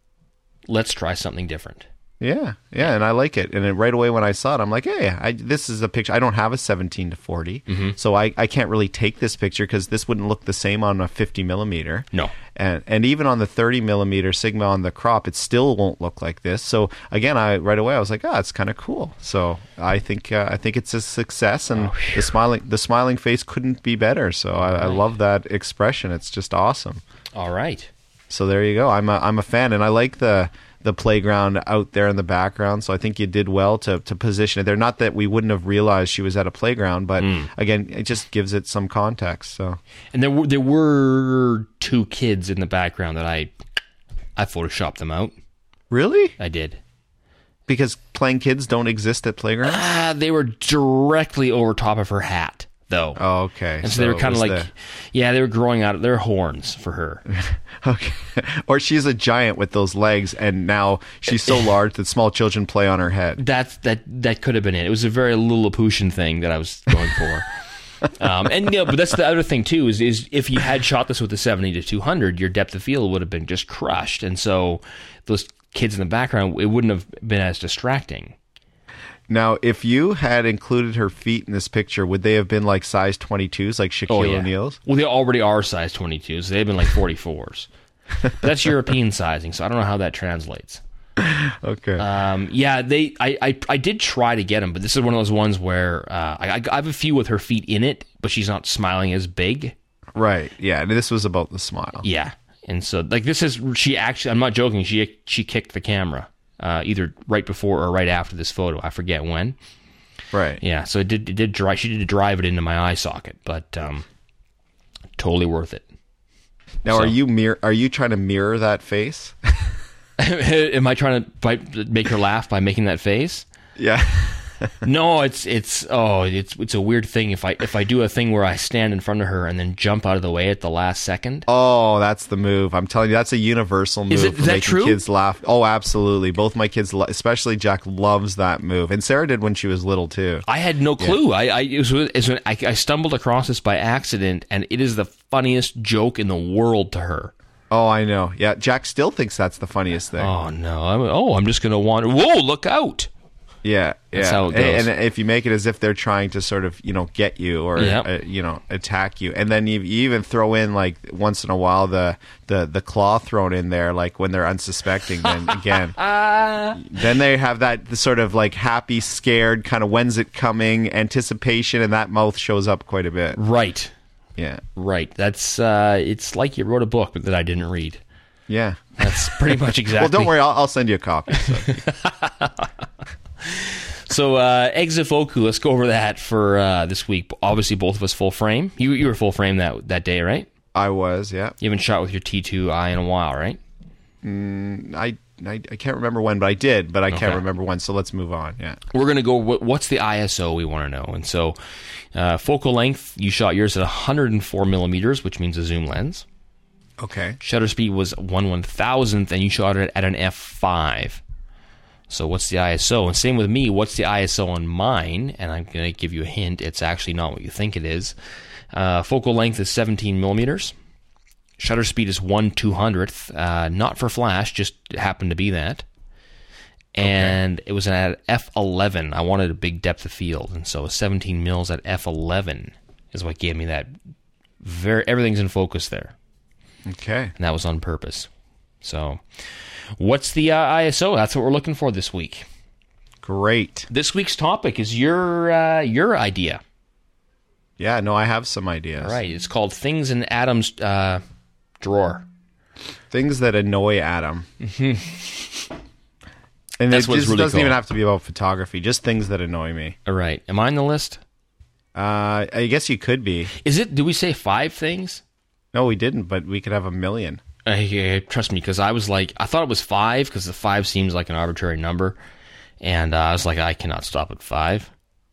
Let's try something different. Yeah, yeah, and I like it. And then right away when I saw it, I'm like, hey, I, this is a picture. I don't have a seventeen to forty, mm-hmm. so I, I can't really take this picture because this wouldn't look the same on a fifty millimeter. No. And and even on the thirty millimeter Sigma on the crop, it still won't look like this. So again, I right away I was like, ah, oh, it's kind of cool. So I think uh, I think it's a success, and oh, the smiling the smiling face couldn't be better. So I, right. I love that expression. It's just awesome. All right. So there you go. I'm a I'm a fan, and I like the. the playground out there in the background. So I think you did well to, to position it there. Not that we wouldn't have realized she was at a playground, but mm. again, it just gives it some context. So, and there were there were two kids in the background that I I photoshopped them out. Really? I did. Because playing kids don't exist at playgrounds? Ah, they were directly over top of her hat, though. Oh, okay. And so, so they were kind of like, the... yeah, they were growing out their horns for her. Okay. Or she's a giant with those legs, and now she's so large that small children play on her head. That's, that that could have been it. It was a very Lilliputian thing that I was going for. um, and you know, but that's the other thing too, is, is if you had shot this with the seventy to two hundred, your depth of field would have been just crushed. And so those kids in the background, it wouldn't have been as distracting. Now, if you had included her feet in this picture, would they have been like size twenty-twos, like Shaquille oh, yeah. O'Neal's? Well, they already are size twenty-twos. They've been like forty-fours. But that's European sizing, so I don't know how that translates. Okay. Um, yeah, they. I, I I did try to get them, but this is one of those ones where uh, I, I have a few with her feet in it, but she's not smiling as big. Right. Yeah. And this was about the smile. Yeah. And so, like, this is she actually. I'm not joking. She she kicked the camera. Uh, either right before or right after this photo. I forget when. Right. Yeah, so it did it did drive she did drive it into my eye socket, but um, totally worth it. Now so. are you mir- are you trying to mirror that face? Am I trying to bite, make her laugh by making that face? Yeah. No, it's it's oh it's it's a weird thing if I if I do a thing where I stand in front of her and then jump out of the way at the last second. Oh, that's the move. I'm telling you, that's a universal move is it, for is that making true? kids laugh. Oh, absolutely. Both my kids, especially Jack, loves that move, and Sarah did when she was little too. I had no clue. Yeah. I I, it was, it was, I I stumbled across this by accident, and it is the funniest joke in the world to her. Oh, I know. Yeah, Jack still thinks that's the funniest thing. Oh no! I'm, oh, I'm just gonna wander. Whoa! Look out! Yeah, That's yeah. how it goes. And, and if you make it as if they're trying to sort of, you know, get you or yep. uh, you know, attack you, and then you, you even throw in like once in a while the the the claw thrown in there, like when they're unsuspecting. Then again, then they have that the sort of like happy, scared kind of when's it coming anticipation, and that mouth shows up quite a bit. Right. Yeah. Right. That's uh, it's like you wrote a book that I didn't read. Yeah. That's pretty much exactly. Well, don't worry, I'll, I'll send you a copy. So. So, uh, Exifocus, let's go over that for uh, this week. Obviously, both of us full frame. You you were full frame that that day, right? I was, yeah. You haven't shot with your T two I in a while, right? Mm, I, I I can't remember when, but I did, but I can't okay. remember when, so let's move on, yeah. We're going to go, what's the I S O we want to know? And so, uh, focal length, you shot yours at one hundred four millimeters, which means a zoom lens. Okay. Shutter speed was one one thousandth, and you shot it at an f five. So what's the I S O? And same with me, what's the I S O on mine? And I'm going to give you a hint. It's actually not what you think it is. Uh, focal length is seventeen millimeters. Shutter speed is one two hundredth. Uh, not for flash, just happened to be that. And okay. It was at f eleven. I wanted a big depth of field. And so seventeen mils at f eleven is what gave me that. Very everything's in focus there. Okay. And that was on purpose. So... What's the uh, I S O? That's what we're looking for this week. Great. This week's topic is your uh, your idea. Yeah, no, I have some ideas. All right. It's called Things in Adam's uh, Drawer. Things that annoy Adam. Mm-hmm. And That's it what's just really doesn't cool. even have to be about photography, just things that annoy me. All right. Am I on the list? Uh, I guess you could be. Is it? Did we say five things? No, we didn't, but we could have a million. Uh, yeah, trust me, because I was like, I thought it was five, because the five seems like an arbitrary number, and uh, I was like, I cannot stop at five.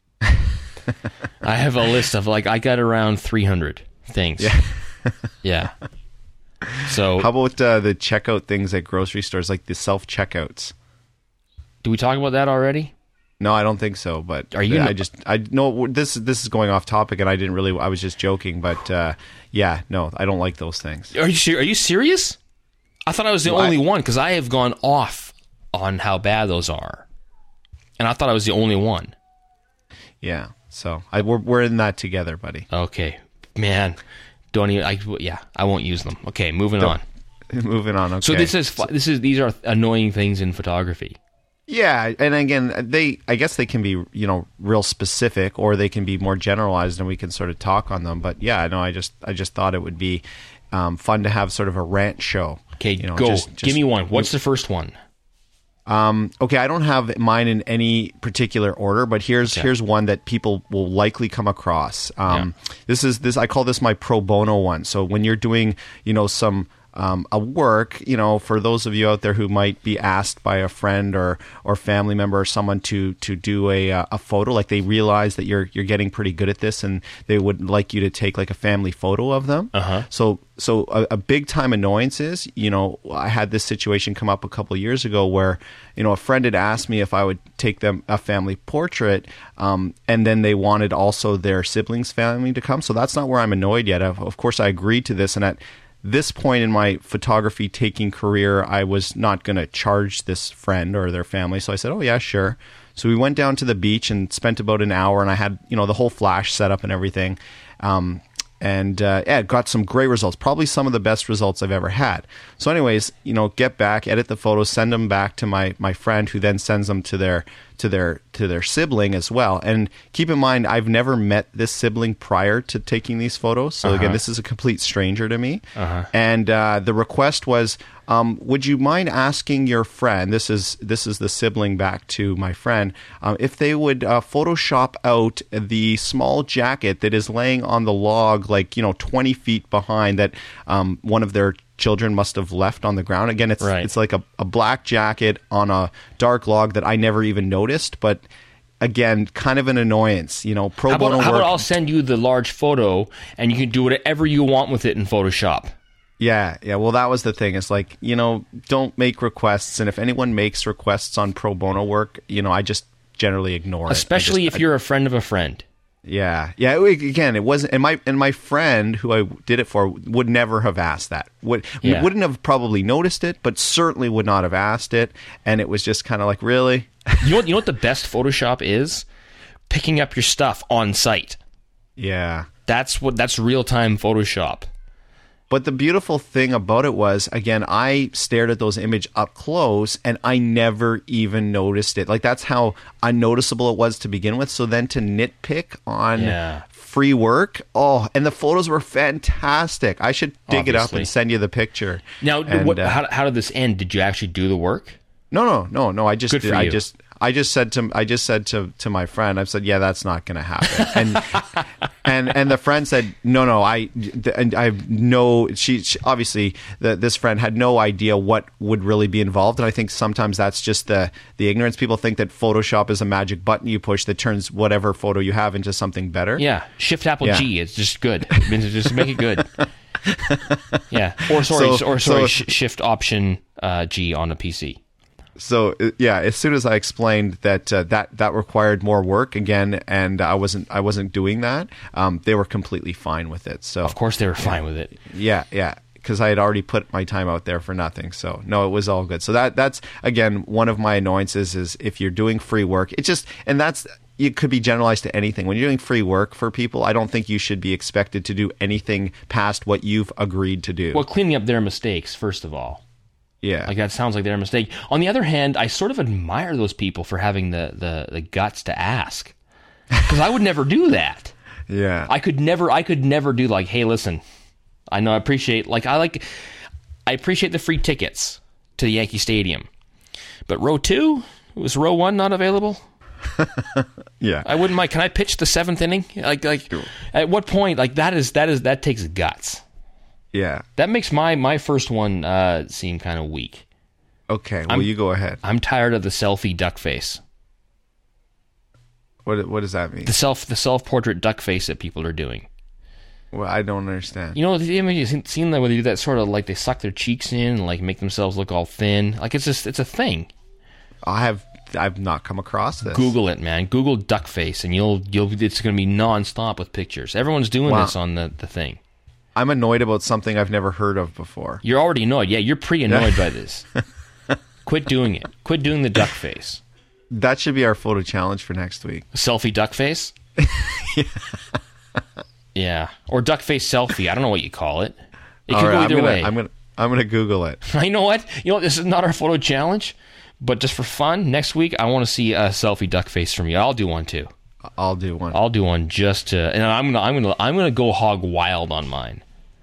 I have a list of, like, I got around three hundred things. Yeah. Yeah. So how about uh, the checkout things at grocery stores, like the self-checkouts? Did we talk about that already? No, I don't think so. But Are you I gonna- just I know this this is going off topic, and I didn't really. I was just joking, but uh, yeah, no, I don't like those things. Are you ser- are you serious? I thought I was the Well, I- only one because I have gone off on how bad those are, and I thought I was the only one. Yeah, so I, we're we're in that together, buddy. Okay, man, don't even. I, yeah, I won't use them. Okay, moving on. Moving on. Okay. So this is fu- this is these are annoying things in photography. Yeah, and again, they I guess they can be, you know, real specific, or they can be more generalized, and we can sort of talk on them. But yeah, no, I just I just thought it would be um, fun to have sort of a rant show. Okay, you know, go. just- Give just- me one. What's the first one? Um, okay, I don't have mine in any particular order, but here's Okay. here's one that people will likely come across. Um, This is this I call this my pro bono one. So when you're doing, you know, some um, a work, you know, for those of you out there who might be asked by a friend or or family member or someone to to do a uh, a photo, like they realize that you're you're getting pretty good at this, and they would like you to take like a family photo of them. Uh-huh. So so a, a big time annoyance is, you know, I had this situation come up a couple of years ago where, you know, a friend had asked me if I would take them a family portrait, um, and then they wanted also their siblings' family to come. So that's not where I'm annoyed yet. Of, of course, I agreed to this, and at this point in my photography taking career, I was not going to charge this friend or their family. So I said, oh yeah, sure. So we went down to the beach and spent about an hour, and I had, you know, the whole flash set up and everything. Um, and uh, yeah, got some great results, probably some of the best results I've ever had. So anyways, you know, get back, edit the photos, send them back to my my friend, who then sends them to their to their to their sibling as well. And keep in mind, I've never met this sibling prior to taking these photos. So again, this is a complete stranger to me. Uh-huh. And uh, the request was, um, would you mind asking your friend, this is this is the sibling back to my friend, um, if they would uh, Photoshop out the small jacket that is laying on the log, like, you know, twenty feet behind, that um, one of their children must have left on the ground. Again, it's Right. it's like a, a black jacket on a dark log that I never even noticed, but again, kind of an annoyance. You know, pro How bono about, how work. about I'll send you the large photo, and you can do whatever you want with it in Photoshop. Yeah, yeah. Well, that was the thing. It's like, you know, don't make requests, and if anyone makes requests on pro bono work, you know, I just generally ignore it. I Especially just- if you're a friend of a friend. Yeah, yeah. it- Again, it wasn't, and my and my friend who I did it for would never have asked that. Would Yeah. wouldn't have probably noticed it, but certainly would not have asked it. And it was just kind of like, really? You know what, you know what the best Photoshop is? Picking up your stuff on site. Yeah. That's what that's real-time Photoshop. But the beautiful thing about it was, again, I stared at those images up close and I never even noticed it. Like, that's how unnoticeable it was to begin with. So then to nitpick on Yeah. free work, oh, and the photos were fantastic. I should dig it up Obviously. and send you the picture. Now, And, what, uh, how, how did this end? Did you actually do the work? No, no, no, no. I just, Good for I you. just, I just said to, I just said to, to my friend, I said, yeah, that's not going to happen. And, and, and the friend said, no, no, I, and I have no, she, she obviously the, this friend had no idea what would really be involved. And I think sometimes that's just the, the ignorance. People think that Photoshop is a magic button you push that turns whatever photo you have into something better. Yeah, Shift Apple Yeah. G. It's just good. It means just make it good. Yeah, or sorry, So- or sorry, so- sh- Shift Option uh, G on a P C. So uh, yeah, as soon as I explained that uh, that that required more work again, and I wasn't I wasn't doing that, um, they were completely fine with it. So Of course, they were fine with it. yeah, yeah, because I had already put my time out there for nothing. So no, it was all good. So that that's again one of my annoyances is if you're doing free work, it just and that's. It could be generalized to anything. When you're doing free work for people, I don't think you should be expected to do anything past what you've agreed to do. Well, cleaning up their mistakes, first of all. yeah. Like, that sounds like their mistake. On the other hand, I sort of admire those people for having the, the, the guts to ask. Because I would never do that. yeah. I could never, I could never do like, hey, listen, I know I appreciate, like, I like, I appreciate the free tickets to the Yankee Stadium. But row two? Was row one not available? yeah. I wouldn't mind. Can I pitch the seventh inning? Like, like, at what point? Like, that is that is that takes guts. yeah. That makes my my first one uh, seem kind of weak. Okay. Well, you go ahead. I'm tired of the selfie duck face. What what does that mean? The self the self portrait duck face that people are doing. Well, I don't understand. You know, the image you've seen that where they do that sort of like they suck their cheeks in and like make themselves look all thin. Like, it's just it's a thing. I have I've not come across this. Google it, man. Google duck face, and you'll you'll. It's going to be nonstop with pictures. Everyone's doing Wow. this on the, the thing. I'm annoyed about something I've never heard of before. You're already annoyed. Yeah, you're pretty annoyed by this. Quit doing it. Quit doing the duck face. That should be our photo challenge for next week. Selfie duck face? yeah. yeah. Or duck face selfie. I don't know what you call it. It All could right, go I'm either gonna, way. I'm gonna I'm gonna Google it. You know what? You know what? This is not our photo challenge, but just for fun, next week I want to see a selfie duck face from you. I'll do one too. I'll do one. I'll do one just to, and I'm gonna I'm gonna I'm gonna go hog wild on mine.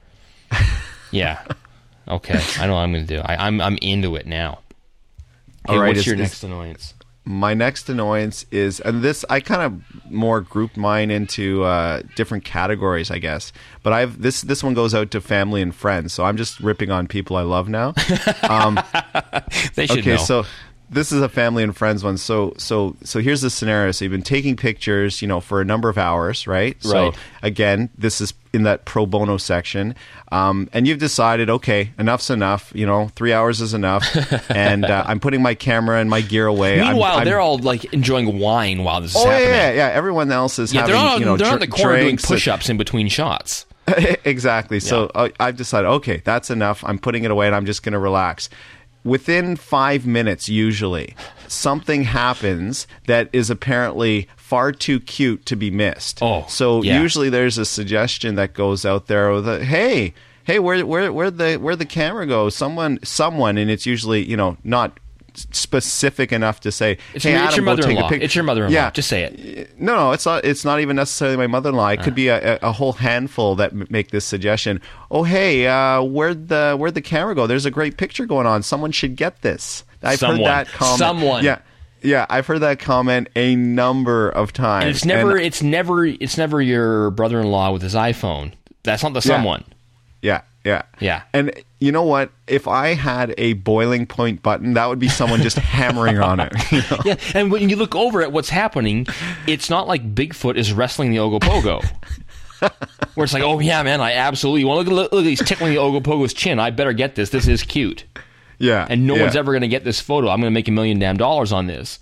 Yeah. Okay. I know what I'm gonna do. I, I'm I'm into it now. Hey, All right, what's is- your is- next annoyance? My next annoyance is, and this I kind of more grouped mine into uh, different categories, I guess. But I've this this one goes out to family and friends, so I'm just ripping on people I love now. Um, They should okay, know. so this is a family and friends one. So so so here's the scenario. So you've been taking pictures, you know, for a number of hours, right? So Right. again, this is in that pro bono section, um, and you've decided, okay, enough's enough. You know, three hours is enough, and uh, I'm putting my camera and my gear away. I'm- Meanwhile, I'm, they're all like enjoying wine while this is Oh yeah, happening. yeah, yeah. Everyone else is Yeah, having, they're not, you know, they're not in dr- the corner doing drinks and- push-ups in between shots. exactly. So uh, I've decided, okay, that's enough. I'm putting it away, and I'm just going to relax. Within five minutes, usually, something happens that is apparently far too cute to be missed. Oh, so yeah. usually there's a suggestion that goes out there with, a, "Hey, hey, where, where, where the, where the camera go? Someone, someone," and it's usually, you know, not specific enough to say, It's "Hey, your- Adam, it's your go take a mother-in-law. pic-" It's your mother-in-law. Yeah, Just say it. No, no, it's not. It's not even necessarily my mother-in-law. It could be a, a, a whole handful that m- make this suggestion. Oh, hey, uh, where'd the where'd the camera go? There's a great picture going on. Someone should get this. I've Someone. heard that comment. Someone. Yeah, yeah. I've heard that comment a number of times. And it's never, And- it's never, it's never your brother-in-law with his iPhone. That's not the someone. yeah, yeah, Yeah. And you know what? If I had a boiling point button, that would be someone just hammering on it. You know? Yeah, and when you look over at what's happening, it's not like Bigfoot is wrestling the Ogopogo. Where it's like, oh yeah, man, I absolutely want to look, look, he's tickling the Ogopogo's chin. I better get this. This is cute. Yeah, And no yeah. one's ever going to get this photo. I'm going to make a million damn dollars on this.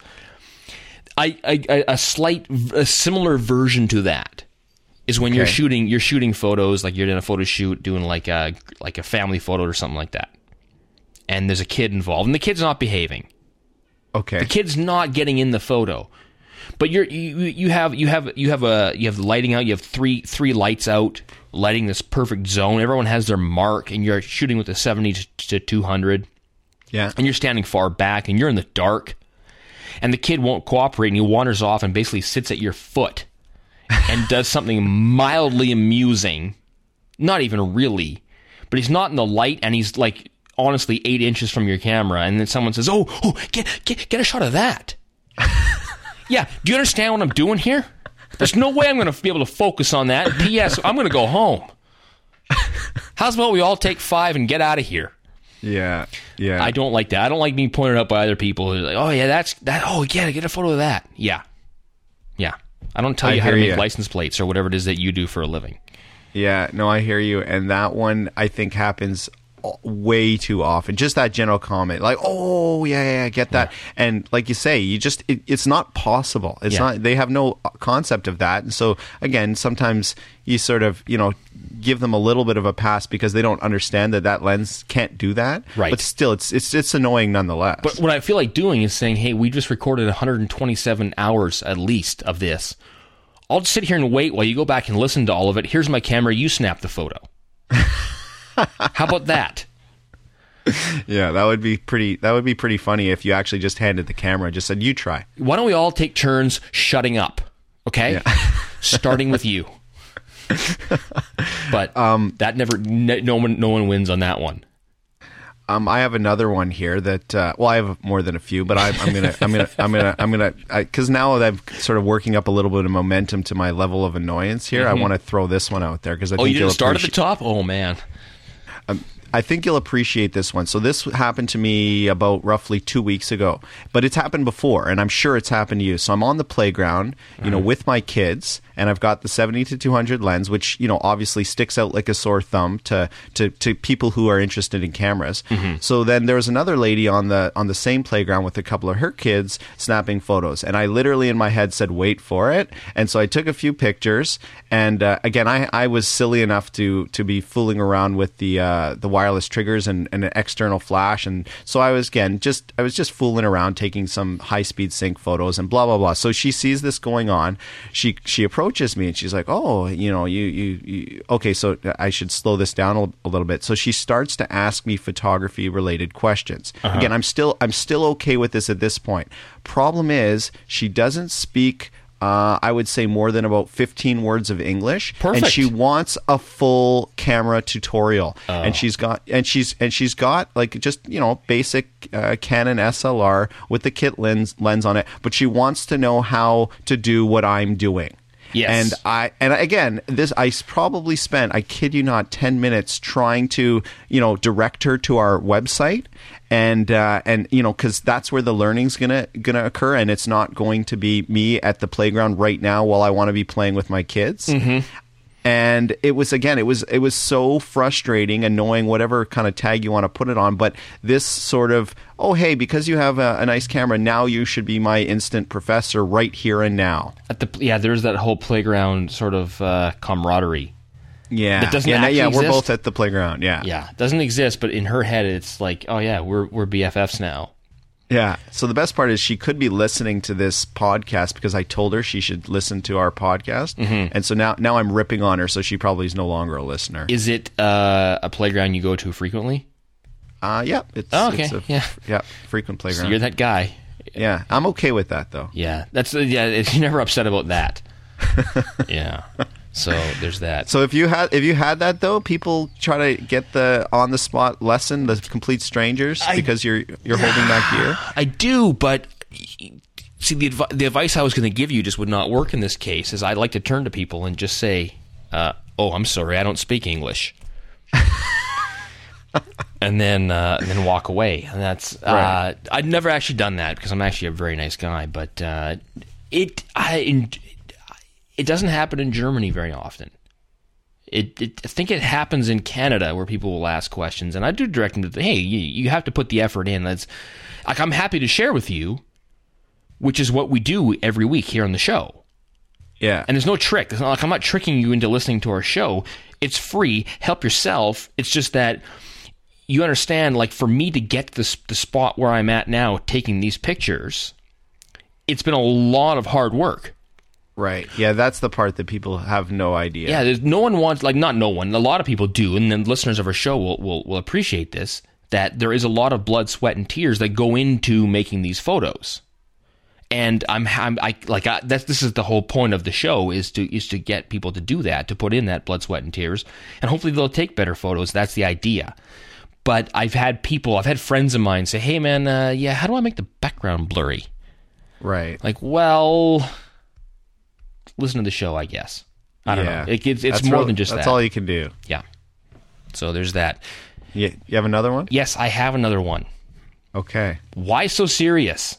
I, I, I a slight, a similar version to that is when you're Okay. shooting, you're shooting photos, like you're in a photo shoot, doing like a like a family photo or something like that, and there's a kid involved, and the kid's not behaving. Okay. The kid's not getting in the photo, but you're you you have you have you have a you have the lighting out. You have three three lights out, lighting this perfect zone. Everyone has their mark, and you're shooting with a seventy to two hundred. Yeah. And you're standing far back, and you're in the dark, and the kid won't cooperate, and he wanders off and basically sits at your foot and does something mildly amusing, not even really, but he's not in the light, and he's like honestly eight inches from your camera, and then someone says, "Oh, oh, get get get a shot of that." Yeah, do you understand what I'm doing here? There's no way I'm going to be able to focus on that. P S. I'm going to go home. How's about we all take five and get out of here? Yeah. Yeah. I don't like that. I don't like being pointed out by other people who are like, oh, yeah, that's that. Oh, yeah, get a photo of that. Yeah. Yeah. I don't tell I you how to hear make ya. license plates or whatever it is that you do for a living. Yeah, no, I hear you. And that one, I think, happens way too often. Just that general comment, like, oh, yeah, yeah, I get that. And like you say, you just, it, it's not possible. It's Yeah. not, they have no concept of that. And so, again, sometimes you sort of, you know, give them a little bit of a pass because they don't understand that that lens can't do that. Right. But still, it's, it's, it's annoying nonetheless. But what I feel like doing is saying, hey, we just recorded one hundred twenty-seven hours at least of this. I'll just sit here and wait while you go back and listen to all of it. Here's my camera. You snap the photo. How about that? yeah, that would be pretty, that would be pretty funny if you actually just handed the camera and just said, you try. Why don't we all take turns shutting up? Okay? Starting with you. But um, that never, no, no one, no one wins on that one. Um, I have another one here that, uh, well, I have more than a few, but I, I'm gonna, I'm gonna, I'm gonna, I'm gonna, because now that I'm sort of working up a little bit of momentum to my level of annoyance here, I want to throw this one out there because I Oh, think you you'll didn't start at the appreciate- top? Oh, man. I think you'll appreciate this one. So this happened to me about roughly two weeks ago, but it's happened before, and I'm sure it's happened to you. So I'm on the playground, you know, with my kids, and I've got the seventy to two hundred lens, which, you know, obviously sticks out like a sore thumb to to, to people who are interested in cameras. Mm-hmm. So then there was another lady on the on the same playground with a couple of her kids snapping photos, and I literally in my head said, "Wait for it." And so I took a few pictures, and uh, again, I, I was silly enough to to be fooling around with the uh, the wireless triggers and, and an external flash, and so I was again just I was just fooling around, taking some high speed sync photos and blah blah blah. So she sees this going on, she she approaches me and she's like, "Oh, you know, you you, you okay, so I should slow this down a, a little bit." So she starts to ask me photography related questions. Uh-huh. Again, I'm still I'm still okay with this at this point. Problem is, she doesn't speak. Uh, I would say more than about fifteen words of English. Perfect. And she wants a full camera tutorial. Oh. And she's got and she's and she's got like just, you know, basic uh, Canon S L R with the kit lens lens on it, but she wants to know how to do what I'm doing. Yes. And I and again, this I probably spent, I kid you not, ten minutes trying to, you know, direct her to our website, and uh, and you know, because that's where the learning's gonna gonna occur, and it's not going to be me at the playground right now while I want to be playing with my kids. Mm-hmm. And it was, again, it was it was so frustrating, annoying, whatever kind of tag you want to put it on. But this sort of, oh, hey, because you have a, a nice camera, now you should be my instant professor right here and now. At the yeah, there's that whole playground sort of uh, camaraderie. Yeah, that doesn't yeah, actually yeah. exist. We're both at the playground. Yeah, yeah, it doesn't exist, but in her head, it's like, oh yeah, we're we're B F Fs now. Yeah. So the best part is she could be listening to this podcast because I told her she should listen to our podcast. Mm-hmm. And so now now I'm ripping on her, so she probably is no longer a listener. Is it uh, a playground you go to frequently? Uh, yeah. It's, oh, okay. It's a, yeah. Yeah, frequent playground. So you're that guy. Yeah. I'm okay with that, though. Yeah. That's uh, yeah. You're never upset about that. Yeah. So there's that. So if you had if you had that though, people try to get the on the spot lesson, the complete strangers, I, because you're you're holding back gear. I do, but see the advi- the advice I was going to give you just would not work in this case. Is I'd like to turn to people and just say, uh, "Oh, I'm sorry, I don't speak English," and then uh, and then walk away. And that's right. uh, I'd never actually done that because I'm actually a very nice guy, but uh, it I. In, It doesn't happen in Germany very often. It, it, I think it happens in Canada where people will ask questions, and I do direct them to, hey, you, you have to put the effort in. That's like I'm happy to share with you, which is what we do every week here on the show. Yeah, and there's no trick. It's not like I'm not tricking you into listening to our show. It's free. Help yourself. It's just that you understand. Like for me to get to the, the spot where I'm at now, taking these pictures, it's been a lot of hard work. Right. Yeah, that's the part that people have no idea. Yeah, there's no one wants, like not no one, a lot of people do, and then listeners of our show will, will, will appreciate this, that there is a lot of blood, sweat, and tears that go into making these photos. And I'm, I'm I like I, that's this is the whole point of the show is to is to get people to do that, to put in that blood, sweat, and tears, and hopefully they'll take better photos. That's the idea. But I've had people, I've had friends of mine say, "Hey man, uh, yeah, how do I make the background blurry?" Right. Like, well, listen to the show, I guess. I don't yeah. know. It, it's it's that's more real, than just that's that. all you can do. Yeah. So there's that. Yeah, you have another one? Yes, I have another one. Okay. Why so serious?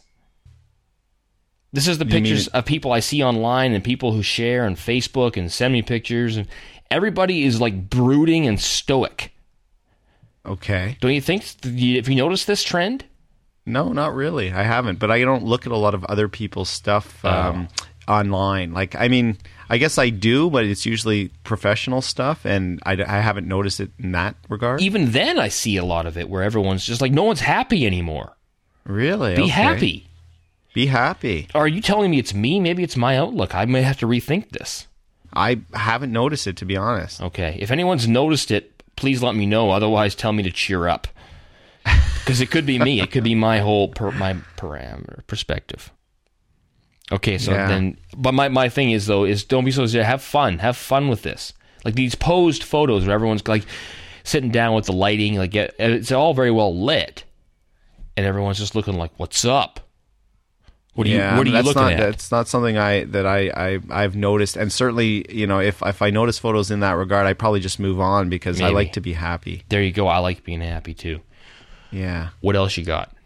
This is the You pictures mean- of people I see online and people who share on Facebook and send me pictures. And everybody is like brooding and stoic. Okay. Don't you think? Have you noticed this trend? No, not really. I haven't, but I don't look at a lot of other people's stuff um, Oh. online. Like, I mean, I guess I do, but it's usually professional stuff, and I, I haven't noticed it in that regard. Even then, I see a lot of it where everyone's just like, no one's happy anymore. Really? Be Okay. happy. Be happy. Are you telling me it's me? Maybe it's my outlook. I may have to rethink this. I haven't noticed it, to be honest. Okay. If anyone's noticed it, please let me know. Otherwise, tell me to cheer up. Because it could be me. It could be my whole per, my parameter perspective. Okay, so Yeah. then, but my, my thing is though is don't be so serious. Have fun. Have fun with this. Like these posed photos where everyone's like sitting down with the lighting, like it's all very well lit, and everyone's just looking like, "What's up? What do you Yeah, What are you that's looking not, at? That's not something I that I, I I've noticed, and certainly, you know, if if I notice photos in that regard, I probably just move on because I Maybe. like to be happy. There you go. I like being happy too. Yeah. What else you got?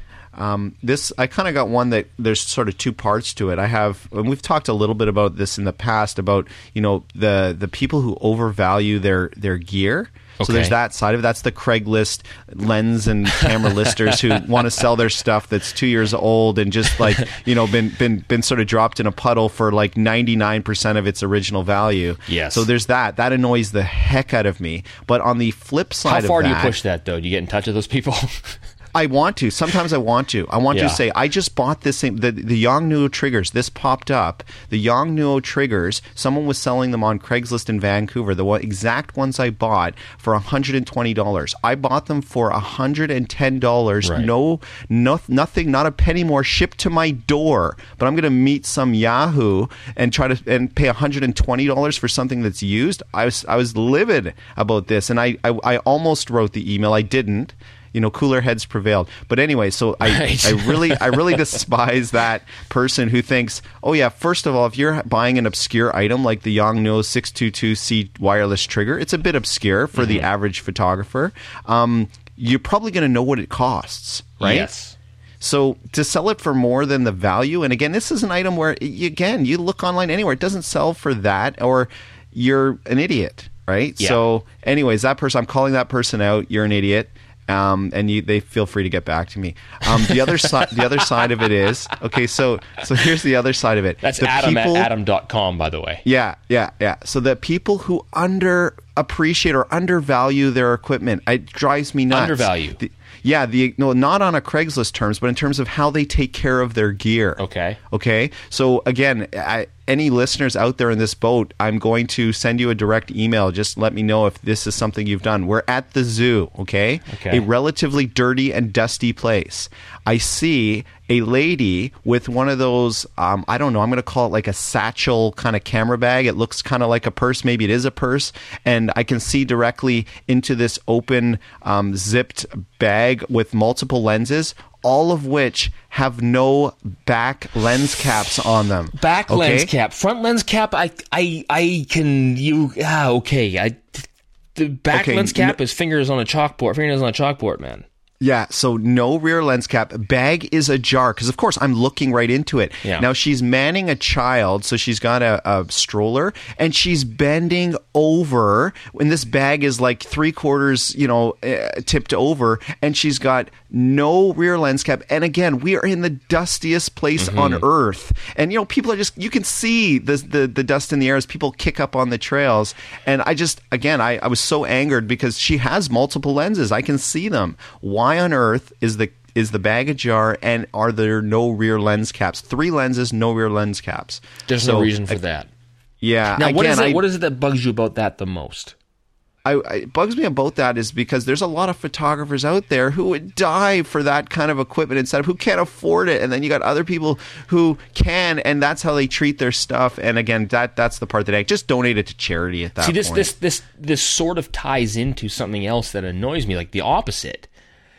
Um, this I kind of got one that there's sort of two parts to it. I have, and we've talked a little bit about this in the past about you know the the people who overvalue their their gear. So Okay. there's that side of it. That's the Craigslist lens and camera listers who want to sell their stuff that's two years old and just like you know been been been sort of dropped in a puddle for like ninety-nine percent of its original value. Yes. So there's that. That annoys the heck out of me. But on the flip side How far of do that, you push that, though? Do you get in touch with those people? I want to. Sometimes I want to. I want Yeah. to say, I just bought this thing. The, the Yongnuo triggers, this popped up. The Yongnuo triggers, someone was selling them on Craigslist in Vancouver, the one, exact ones I bought for one hundred twenty dollars. I bought them for one hundred ten dollars. Right. No, no, nothing, not a penny more shipped to my door. But I'm going to meet some Yahoo and try to and pay one hundred twenty dollars for something that's used. I was, I was livid about this. And I, I, I almost wrote the email. I didn't. You know, cooler heads prevailed. But anyway, so I, Right. I really, I really despise that person who thinks, oh yeah, first of all, if you're buying an obscure item like the Yongnuo six twenty-two C wireless trigger, it's a bit obscure for the average photographer. Um, you're probably going to know what it costs, right? Yes. So to sell it for more than the value, and again, this is an item where, again, you look online anywhere, it doesn't sell for that, or you're an idiot, right? Yeah. So anyways, that person, I'm calling that person out, you're an idiot. Um, and you, they feel free to get back to me. Um, the other side, the other side of it is okay. So, so here's the other side of it. That's the Adam people, at adam dot com, by the way. Yeah, yeah, yeah. So the people who under appreciate or undervalue their equipment, it drives me nuts. Undervalue. The, yeah, the no, not on a Craigslist terms, but in terms of how they take care of their gear. Okay. Okay. So again, I, any listeners out there in this boat, I'm going to send you a direct email. Just let me know if this is something you've done. We're at the zoo, okay? Okay. A relatively dirty and dusty place. I see a lady with one of those, um, I don't know, I'm going to call it like a satchel kind of camera bag. It looks kind of like a purse. Maybe it is a purse. And I can see directly into this open, um, zipped bag with multiple lenses, all of which have no back lens caps on them. Back okay? lens cap, front lens cap. I, I, I can you. Ah, okay. I, the back Okay, lens cap no- is fingers on a chalkboard. Fingers on a chalkboard, man. Yeah, so no rear lens cap. Bag is ajar because, of course, I'm looking right into it. Yeah. Now, she's manning a child, so she's got a, a stroller, and she's bending over, and this bag is like three quarters, you know, uh, tipped over, and she's got no rear lens cap. And again, we are in the dustiest place Mm-hmm. on earth. And, you know, people are just, you can see the, the, the dust in the air as people kick up on the trails. And I just, again, I, I was so angered because she has multiple lenses. I can see them. Why on earth is the is the bag ajar, and are there no rear lens caps? Three lenses, no rear lens caps. There's So, no reason for I- that. Yeah. Now, what again, is it? I- what is it that bugs you about that the most? I, I, it bugs me about that is because there's a lot of photographers out there who would die for that kind of equipment and setup, who can't afford it, and then you got other people who can, and that's how they treat their stuff. And again, that that's the part that I just donate it to charity at that See, this point. this this this sort of ties into something else that annoys me, like the opposite.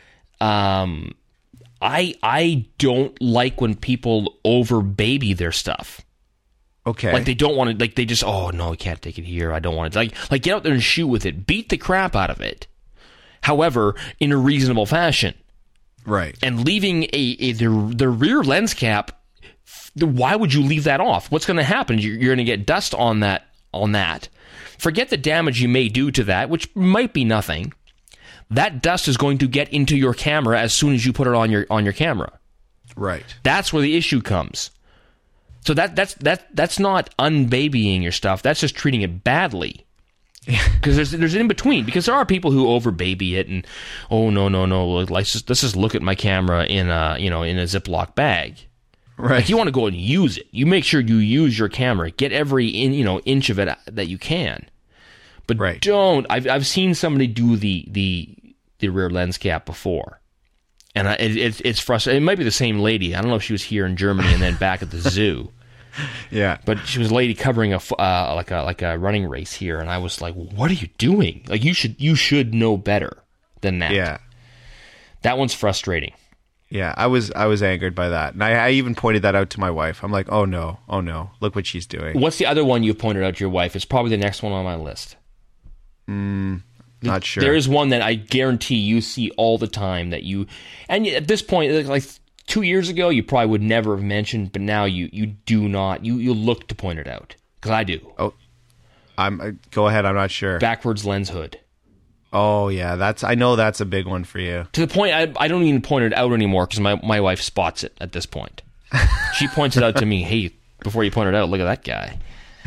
Um, I I don't like when people over baby their stuff. Okay. Like they don't want to, like they just, oh no, I can't take it here. I don't want it. Like, like get out there and shoot with it. Beat the crap out of it. However, in a reasonable fashion. Right. And leaving a, a the, the rear lens cap, why would you leave that off? What's going to happen? You're, you're going to get dust on that, on that. Forget the damage you may do to that, which might be nothing. That dust is going to get into your camera as soon as you put it on your on your camera. Right. That's where the issue comes. So that that's that that's not unbabying your stuff. That's just treating it badly. Because there's there's an in between. Because there are people who overbaby it and oh no no no let's just let's just look at my camera in a you know in a Ziploc bag. Right. Like you want to go and use it. You make sure you use your camera. Get every in you know inch of it that you can. But Right. don't. I've I've seen somebody do the the the rear lens cap before. And I, it, it, it's frustrating. It might be the same lady. I don't know if she was here in Germany and then back at the zoo. Yeah. But she was a lady covering a f- uh, like a like a running race here, and I was like, "What are you doing? Like you should you should know better than that." Yeah. That one's frustrating. Yeah, I was I was angered by that, and I, I even pointed that out to my wife. I'm like, oh no, oh no, look what she's doing. What's the other one you've pointed out to your wife? It's probably the next one on my list. Mm, not sure. There is one that I guarantee you see all the time that you, and at this point, like two years ago, you probably would never have mentioned, but now you you do not. You you look to point it out because I do. Oh, I'm uh, go ahead. I'm not sure. Backwards lens hood. Oh yeah, that's I know that's a big one for you. To the point I I don't even point it out anymore because my my wife spots it at this point. She points it out to me. Hey, before you point it out, look at that guy.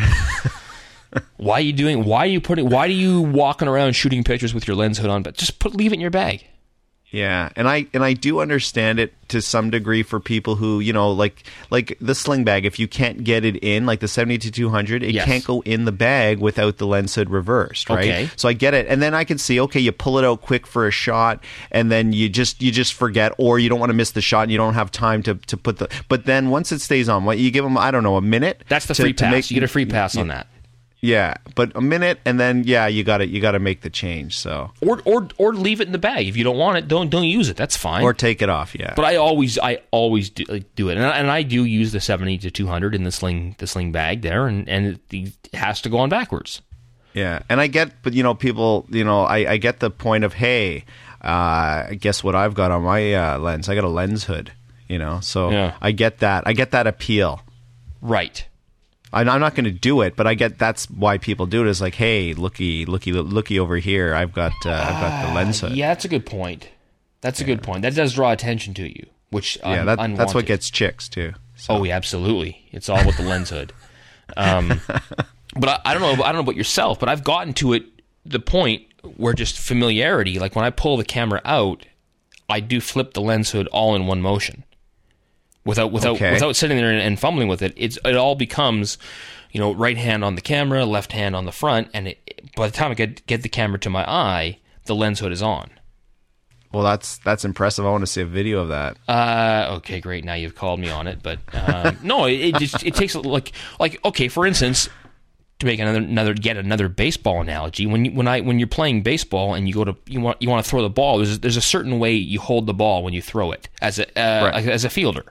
Why are you doing? Why are you putting? Why are you walking around shooting pictures with your lens hood on? But just put leave it in your bag. Yeah, and I and I do understand it to some degree for people who, you know, like like the sling bag. If you can't get it in, like the seventy to two hundred, it yes. can't go in the bag without the lens hood reversed, right? Okay. So I get it, and then I can see, okay, you pull it out quick for a shot, and then you just you just forget, or you don't want to miss the shot, and you don't have time to, to put the. But then once it stays on, what you give them, I don't know, a minute. That's the to, free to pass. make, You get a free pass yeah, on that. Yeah, but a minute, and then yeah, you got to you got to make the change. So or or or leave it in the bag if you don't want it. Don't don't use it. That's fine. Or take it off. Yeah. But I always I always do, like, do it, and I, and I do use the seventy to two hundred in the sling the sling bag there, and and it has to go on backwards. Yeah, and I get, but you know, people, you know, I, I get the point of, hey, uh, guess what I've got on my uh, lens? I got a lens hood, you know, so Yeah. I get that. I get that appeal. Right. I'm I'm not going to do it, but I get that's why people do it. Is like, hey, looky, looky, looky over here. I've got, uh, I've got the lens hood. Yeah, that's a good point. That's a good point. That does draw attention to you, which Yeah, un- that, unwanted. that's what gets chicks too. So. Oh, yeah, absolutely. It's all with the lens hood. Um, but I, I don't know. I don't know about yourself, but I've gotten to it the point where just familiarity. Like when I pull the camera out, I do flip the lens hood all in one motion, without without Okay. without sitting there and, and fumbling with it. It's it all becomes, you know, right hand on the camera, left hand on the front, and it, by the time I get get the camera to my eye, the lens hood is on. Well, that's that's impressive. I want to see a video of that. Uh, okay, great. Now you've called me on it, but um, no, it, it just it takes like like okay. For instance, to make another another get another baseball analogy, when you, when I when you're playing baseball and you go to you want you want to throw the ball, there's there's a certain way you hold the ball when you throw it as a uh, Right. as a fielder,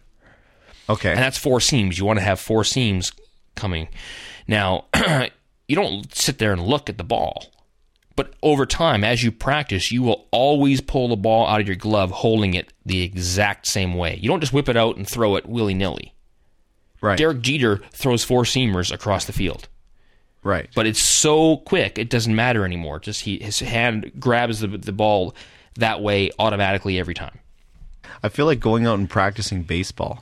Okay. and that's four seams. You want to have four seams coming. Now, you don't sit there and look at the ball. But over time, as you practice, you will always pull the ball out of your glove holding it the exact same way. You don't just whip it out and throw it willy-nilly. Right. Derek Jeter throws four-seamers across the field. Right. But it's so quick, it doesn't matter anymore. Just he, his hand grabs the, the ball that way automatically every time. I feel like going out and practicing baseball.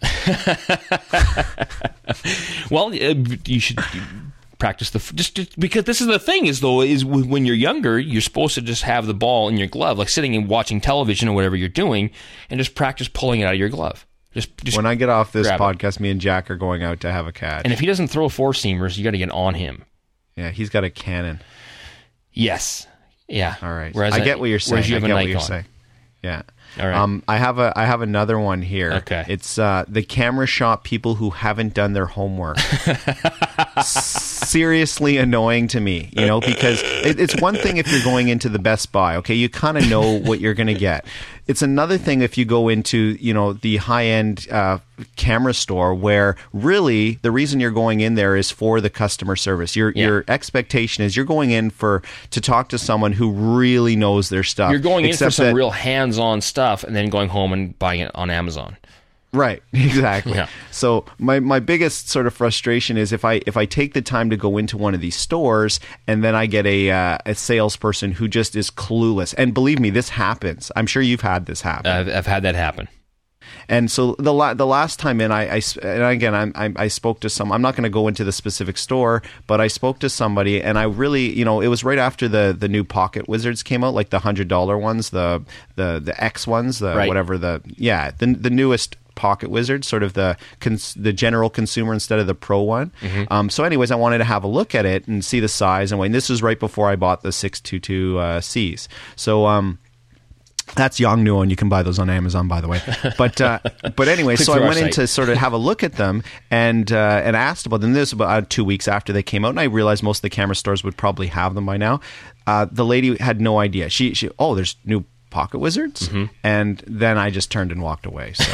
Well, uh, you should... practice the just, just because this is the thing is though is when you're younger you're supposed to just have the ball in your glove, like sitting and watching television or whatever you're doing, and just practice pulling it out of your glove. Just, just When I get off this grab it. podcast, me and Jack are going out to have a catch. And if he doesn't throw four seamers, you got to get on him. Yeah, he's got a cannon. Yes, yeah. All right, Whereas I get what you're saying. Whereas you I have get a what Nikon. you're saying. Yeah. All right. Um, I have a I have another one here. Okay. It's uh, the camera shop people who haven't done their homework. Seriously annoying to me, you know, because it, it's one thing if you're going into the Best Buy, okay, you kind of know what you're going to get. It's another thing if you go into, you know, the high-end uh, camera store where really the reason you're going in there is for the customer service. Your Yeah. your expectation is you're going in for to talk to someone who really knows their stuff. You're going in for Except some that- real hands-on stuff, and then going home and buying it on Amazon. Right, exactly. Yeah. So my, my biggest sort of frustration is if I if I take the time to go into one of these stores and then I get a uh, a salesperson who just is clueless. And believe me, this happens. I'm sure you've had this happen. I've, I've had that happen. And so the la- the last time in, I, I s- and again, I'm, I, I spoke to some. I'm not going to go into the specific store, but I spoke to somebody, and I really, you know, it was right after the, the new Pocket Wizards came out, like the hundred dollar ones, the the the X ones, the Right. whatever the yeah, the the newest Pocket Wizard, sort of the cons- the general consumer instead of the pro one. Um, so, anyways, I wanted to have a look at it and see the size and weight. And this was right before I bought the six twenty-two uh, C's. So. Um, That's Yongnuo, and you can buy those on Amazon, by the way. But uh, but anyway, Click so I through our went in site. to sort of have a look at them and uh, and asked about them. This was about uh, two weeks after they came out, and I realized most of the camera stores would probably have them by now. Uh, the lady had no idea. She she oh, there's new Pocket Wizards, Mm-hmm. and then I just turned and walked away. So.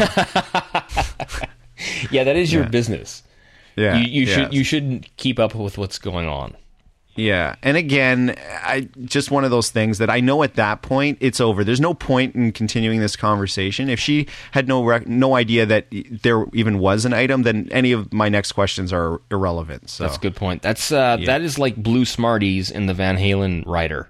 Yeah, that is your Yeah. business. Yeah, You, you yeah. should you shouldn't keep up with what's going on. Yeah, and again, I just one of those things that I know at that point it's over. There's no point in continuing this conversation. If she had no rec- no idea that there even was an item, then any of my next questions are irrelevant. So That's a good point. That's uh, Yeah. that is like Blue Smarties in the Van Halen rider.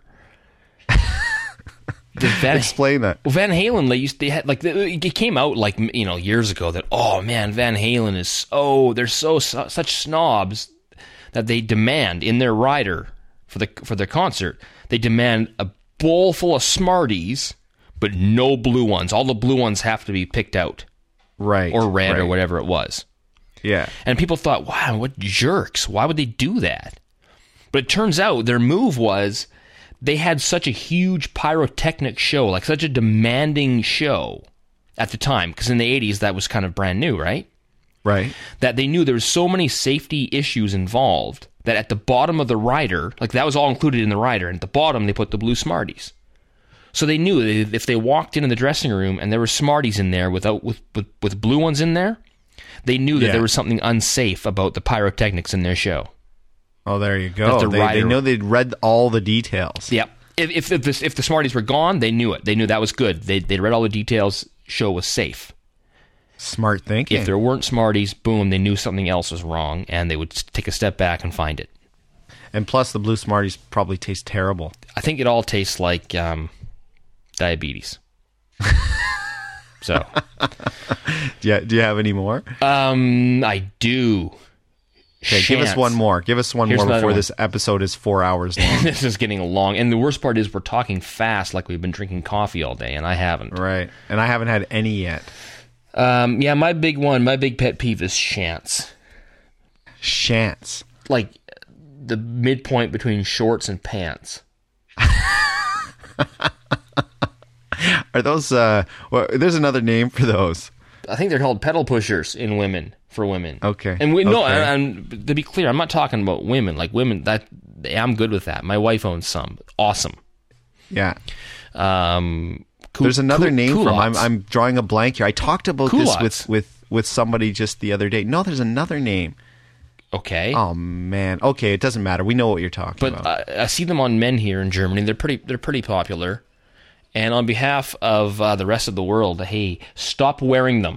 The Van, explain that. Well, Van Halen, they used they had like it came out like you know years ago that oh man, Van Halen is oh they're so such snobs that they demand in their rider for the for their concert they demand a bowl full of Smarties but no blue ones. All the blue ones have to be picked out Right. or red right. or whatever it was. Yeah. And people thought, wow, what jerks? Why would they do that? But it turns out their move was they had such a huge pyrotechnic show, like such a demanding show at the time, because in the eighties that was kind of brand new, right? Right. That they knew there was so many safety issues involved that at the bottom of the rider, like that was all included in the rider, and at the bottom they put the blue Smarties. So they knew that if they walked into the dressing room and there were Smarties in there without with with, with blue ones in there, they knew that Yeah. there was something unsafe about the pyrotechnics in their show. Oh, there you That go. the They, they rider- know they'd read all the details. Yep. If if if the, if the Smarties were gone, they knew it. They knew that was good. They they read all the details. Show was safe. Smart thinking. If there weren't Smarties, boom, they knew something else was wrong, and they would s- take a step back and find it. And plus, the blue Smarties probably taste terrible. I think it all tastes like um, diabetes. So, Yeah. Do you have any more? um, I do. Okay, give us Chance. one more. Give us one Here's more another before one. this episode is four hours long. This is getting long, and the worst part is we're talking fast, like we've been drinking coffee all day, and I haven't. Right. And I haven't had any yet. Um, yeah, my big one, my big pet peeve is chance. Chance. Like the midpoint between shorts and pants. Are those, uh, well, there's another name for those. I think they're called pedal pushers in women for women. Okay. And we no, Okay. and, and to be clear, I'm not talking about women. Like women, that I'm good with that. My wife owns some. Awesome. Yeah. Um, cou- There's another cou- name for them. I'm, culottes. I'm drawing a blank here. I talked about this Culottes. with, with, with somebody just the other day. No, there's another name. okay. Oh, man. Okay, it doesn't matter. We know what you're talking But about. uh, I see them on men here in Germany. They're pretty. They're pretty popular. And on behalf of uh, the rest of the world, hey, stop wearing them.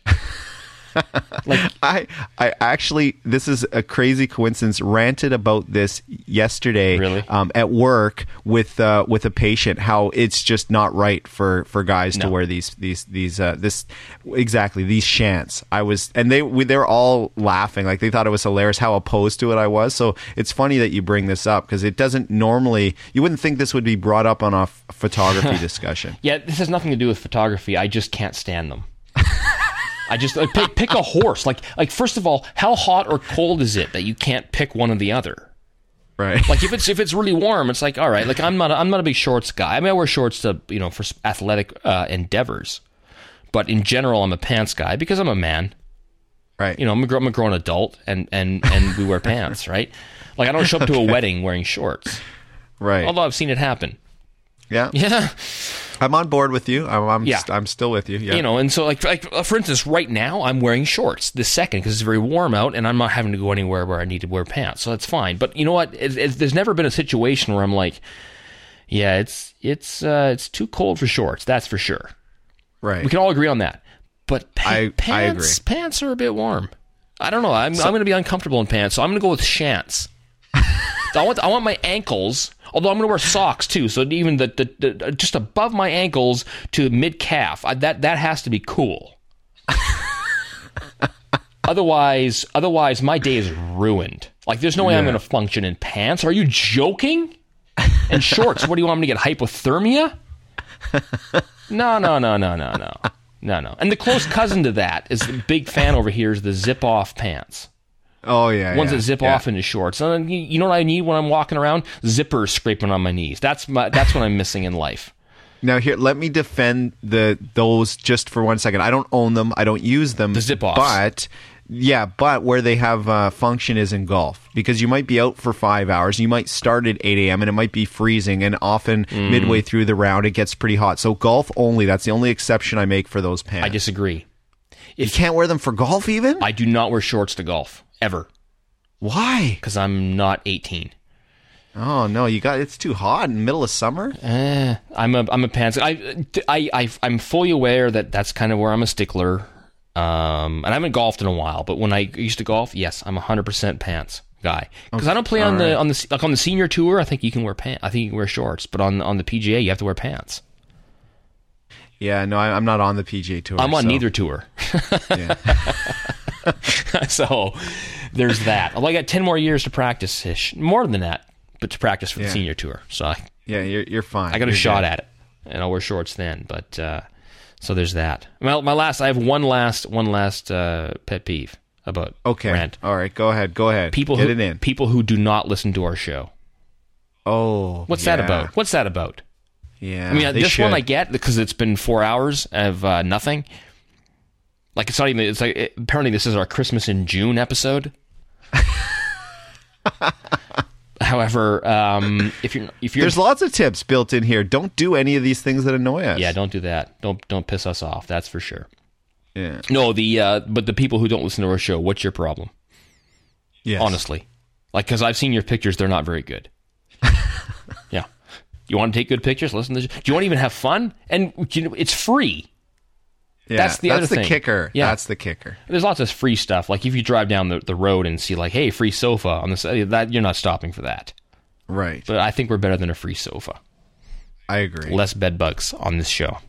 Like I I actually, this is a crazy coincidence, ranted about this yesterday Really? um, at work with uh, with a patient, how it's just not right for, for guys to No. wear these these these uh, this exactly these shants. I was and they we, they were all laughing, like they thought it was hilarious how opposed to it I was. So it's funny that you bring this up because it doesn't normally, you wouldn't think this would be brought up on a f- photography discussion. yeah, this has nothing to do with photography. I just can't stand them. I just like, pick, pick a horse. Like, like first of all, how hot or cold is it that you can't pick one or the other? Right. Like if it's if it's really warm, it's like all right. Like I'm not a, I'm not a big shorts guy. I mean, I wear shorts to you know for s- athletic uh, endeavors, but in general, I'm a pants guy because I'm a man. Right. You know, I'm a, gr- I'm a grown adult, and and and we wear pants, right? Like I don't show up to a wedding wearing shorts, Right. although I've seen it happen. Yeah. Yeah. I'm on board with you. I'm I'm, Yeah. st- I'm still with you. Yeah. You know, and so like, like uh, for instance, right now I'm wearing shorts this second because it's very warm out, and I'm not having to go anywhere where I need to wear pants, so that's fine. But you know what? It, it, there's never been a situation where I'm like, yeah, it's it's uh, it's too cold for shorts. That's for sure. Right. We can all agree on that. But pa- I- I pants, agree. pants are a bit warm. I don't know. I'm I'm going to be uncomfortable in pants, so I'm going to go with shants. I want I want my ankles. Although I'm going to wear socks too, so even the, the, the just above my ankles to mid calf, I, that that has to be cool. otherwise, otherwise my day is ruined. Like there's no way I'm Yeah. going to function in pants. Are you joking? And shorts? What do you want me to get hypothermia? No, no, no, no, no, no, no, no. And the close cousin to that is the big fan over here is the zip off pants. Oh yeah, Ones yeah, that zip yeah. off into shorts. And then you you know what I need when I'm walking around? Zippers scraping on my knees. That's my that's what I'm missing in life. Now here, let me defend the those just for one second. I don't own them. I don't use them. The zip-offs. But Yeah, but where they have uh, function is in golf, because you might be out for five hours. You might start at eight a.m. and it might be freezing, and often mm. midway through the round it gets pretty hot. So golf only. That's the only exception I make for those pants. I disagree. If, you can't wear them for golf even? I do not wear shorts to golf, ever. Why? Because I'm not eighteen. Oh no, you got it's too hot in the middle of summer. Eh, I'm a I'm a pants. I, I I I'm fully aware that that's kind of where I'm a stickler. Um, and I haven't golfed in a while, but when I used to golf, yes, I'm a hundred percent pants guy. Because okay. I don't play on All the right. on the like on the senior tour. I think you can wear pants. I think you can wear shorts, but on on the P G A, you have to wear pants. Yeah, no, I, I'm not on the P G A tour. I'm on so. neither tour. So there's that. Although I got ten more years to practice ish, more than that, but to practice for the yeah. senior tour. So I, yeah, you're you're fine. I got you're a shot good. at it, and I'll wear shorts then. But uh, so there's that. My my last, I have one last one last uh, pet peeve about okay. rant. All right, go ahead, go ahead. People Get who, it in. People who do not listen to our show. Oh, what's yeah. that about? What's that about? Yeah, I mean, this should. one I get because it's been four hours of uh, nothing. Like it's not even. It's like it, apparently this is our Christmas in June episode. However, um, if you're if you're there's lots of tips built in here. Don't do any of these things that annoy us. Yeah, don't do that. Don't don't piss us off. That's for sure. Yeah. No, the uh, but the people who don't listen to our show, what's your problem? Yes. Honestly, like because I've seen your pictures, they're not very good. Yeah. You want to take good pictures? Listen to. Do you want to even have fun? And you know, it's free. Yeah, that's the that's other the thing. kicker. Yeah. That's the kicker. There's lots of free stuff. Like if you drive down the, the road and see like, hey, free sofa on the side, that you're not stopping for that. Right. But I think we're better than a free sofa. I agree. Less bed bugs on this show.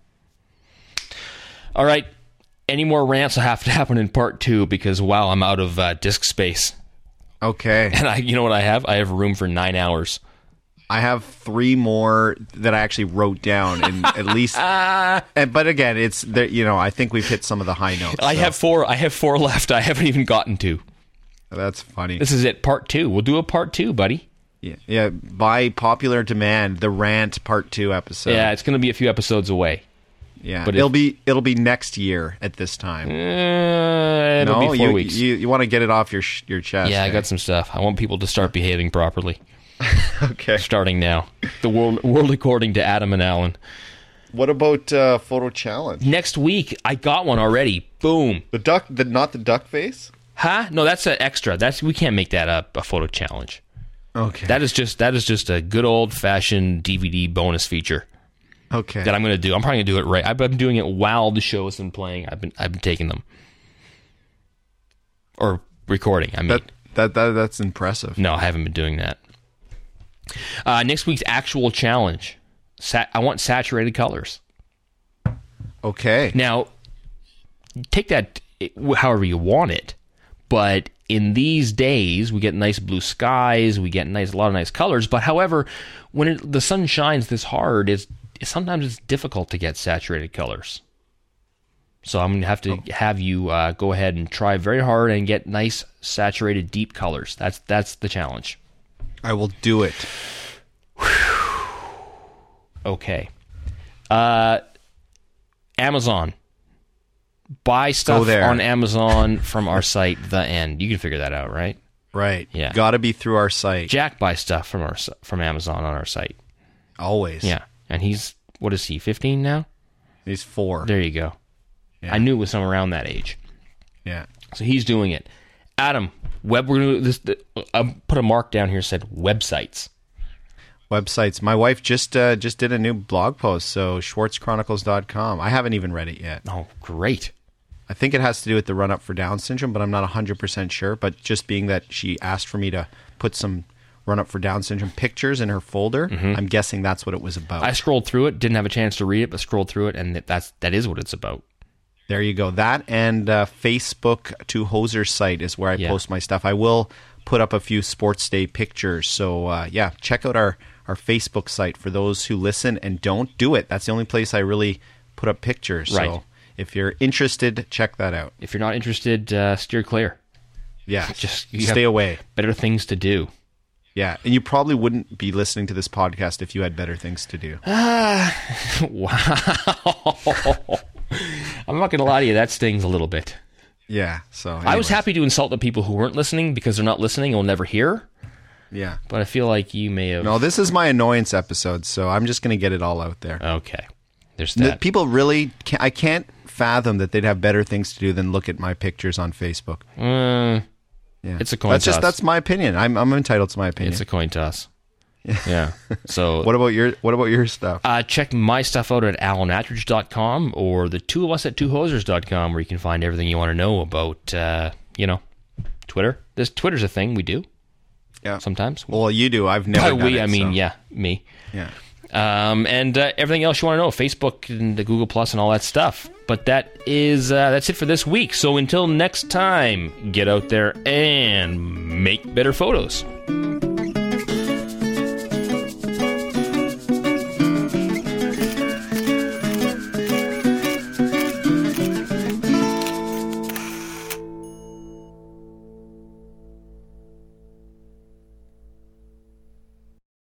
All right. Any more rants will have to happen in part two because wow, I'm out of uh, disk space. Okay. And I, you know what I have? I have room for nine hours. I have three more that I actually wrote down, and at least. and, but again, it's there. You know, I think we've hit some of the high notes. I so. have four. I have four left. I haven't even gotten to. That's funny. This is it. Part two. We'll do a part two, buddy. Yeah, yeah. By popular demand, the rant part two episode. Yeah, it's going to be a few episodes away. Yeah, but it'll if, be it'll be next year at this time. Uh, it'll no, be four you, weeks. You you want to get it off your sh- your chest? Yeah, eh? I got some stuff. I want people to start behaving properly. Okay. Starting now. The world, world according to Adam and Alan. What about uh, photo challenge? Next week, I got one already. Boom. The duck, the not the duck face? Huh? No, that's an extra. That's we can't make that up a photo challenge. Okay. That is just that is just a good old fashioned D V D bonus feature. Okay. That I'm going to do. I'm probably going to do it right. I've been doing it while the show has been playing. I've been I've been taking them or recording. I mean, that, that that that's impressive. No, I haven't been doing that. Uh, next week's actual challenge. Sat- I want saturated colors. Okay. Now, take that however you want it, but in these days, we get nice blue skies, we get nice a lot of nice colors, but however, when it, the sun shines this hard, it's, sometimes it's difficult to get saturated colors. So I'm going to have to oh. have you uh, go ahead and try very hard and get nice saturated deep colors. That's that's the challenge. I will do it. Okay. Uh, Amazon. Buy stuff on Amazon from our site, The End. You can figure that out, right? Right. Yeah. Got to be through our site. Jack buys stuff from our from Amazon on our site. Always. Yeah. And he's, what is he, fifteen now? He's four. There you go. Yeah. I knew it was somewhere around that age. Yeah. So he's doing it. Adam, web. We're gonna this. I put a mark down here. Said websites. Websites. My wife just uh, just did a new blog post. So schwartz chronicles dot com. I haven't even read it yet. Oh, great. I think it has to do with the run up for Down syndrome, but I'm not one hundred percent sure. But just being that she asked for me to put some run up for Down syndrome pictures in her folder, mm-hmm. I'm guessing that's what it was about. I scrolled through it. Didn't have a chance to read it, but scrolled through it, and that's that is what it's about. There you go. That and uh, Facebook to Hoser site is where I yeah. post my stuff. I will put up a few Sports Day pictures. So, uh, yeah, check out our, our Facebook site for those who listen and don't do it. That's the only place I really put up pictures. Right. So if you're interested, check that out. If you're not interested, uh, steer clear. Yeah, just stay away. Better things to do. Yeah, and you probably wouldn't be listening to this podcast if you had better things to do. Ah, wow. I'm not going to lie to you, that stings a little bit. Yeah. So I was anyways. happy to insult the people who weren't listening because they're not listening and will never hear. Yeah. But I feel like you may have. No, this is my annoyance episode, so I'm just going to get it all out there. Okay. There's The- that. People really, can't, I can't fathom that they'd have better things to do than look at my pictures on Facebook. Mm, Yeah. It's a coin That's just toss. that's my opinion. I'm I'm entitled to my opinion. it's a coin toss. Yeah. So. What about your What about your stuff? Uh, check my stuff out at alan attridge dot com or the two of us at two hosers dot com, where you can find everything you want to know about, uh, you know, Twitter. This Twitter's a thing we do Yeah. sometimes. Well, you do. I've never. By done we, it, I mean, so- yeah, me. Yeah. Um, and uh, everything else you want to know, Facebook and the Google Plus and all that stuff. But that is uh, that's it for this week. So until next time, get out there and make better photos.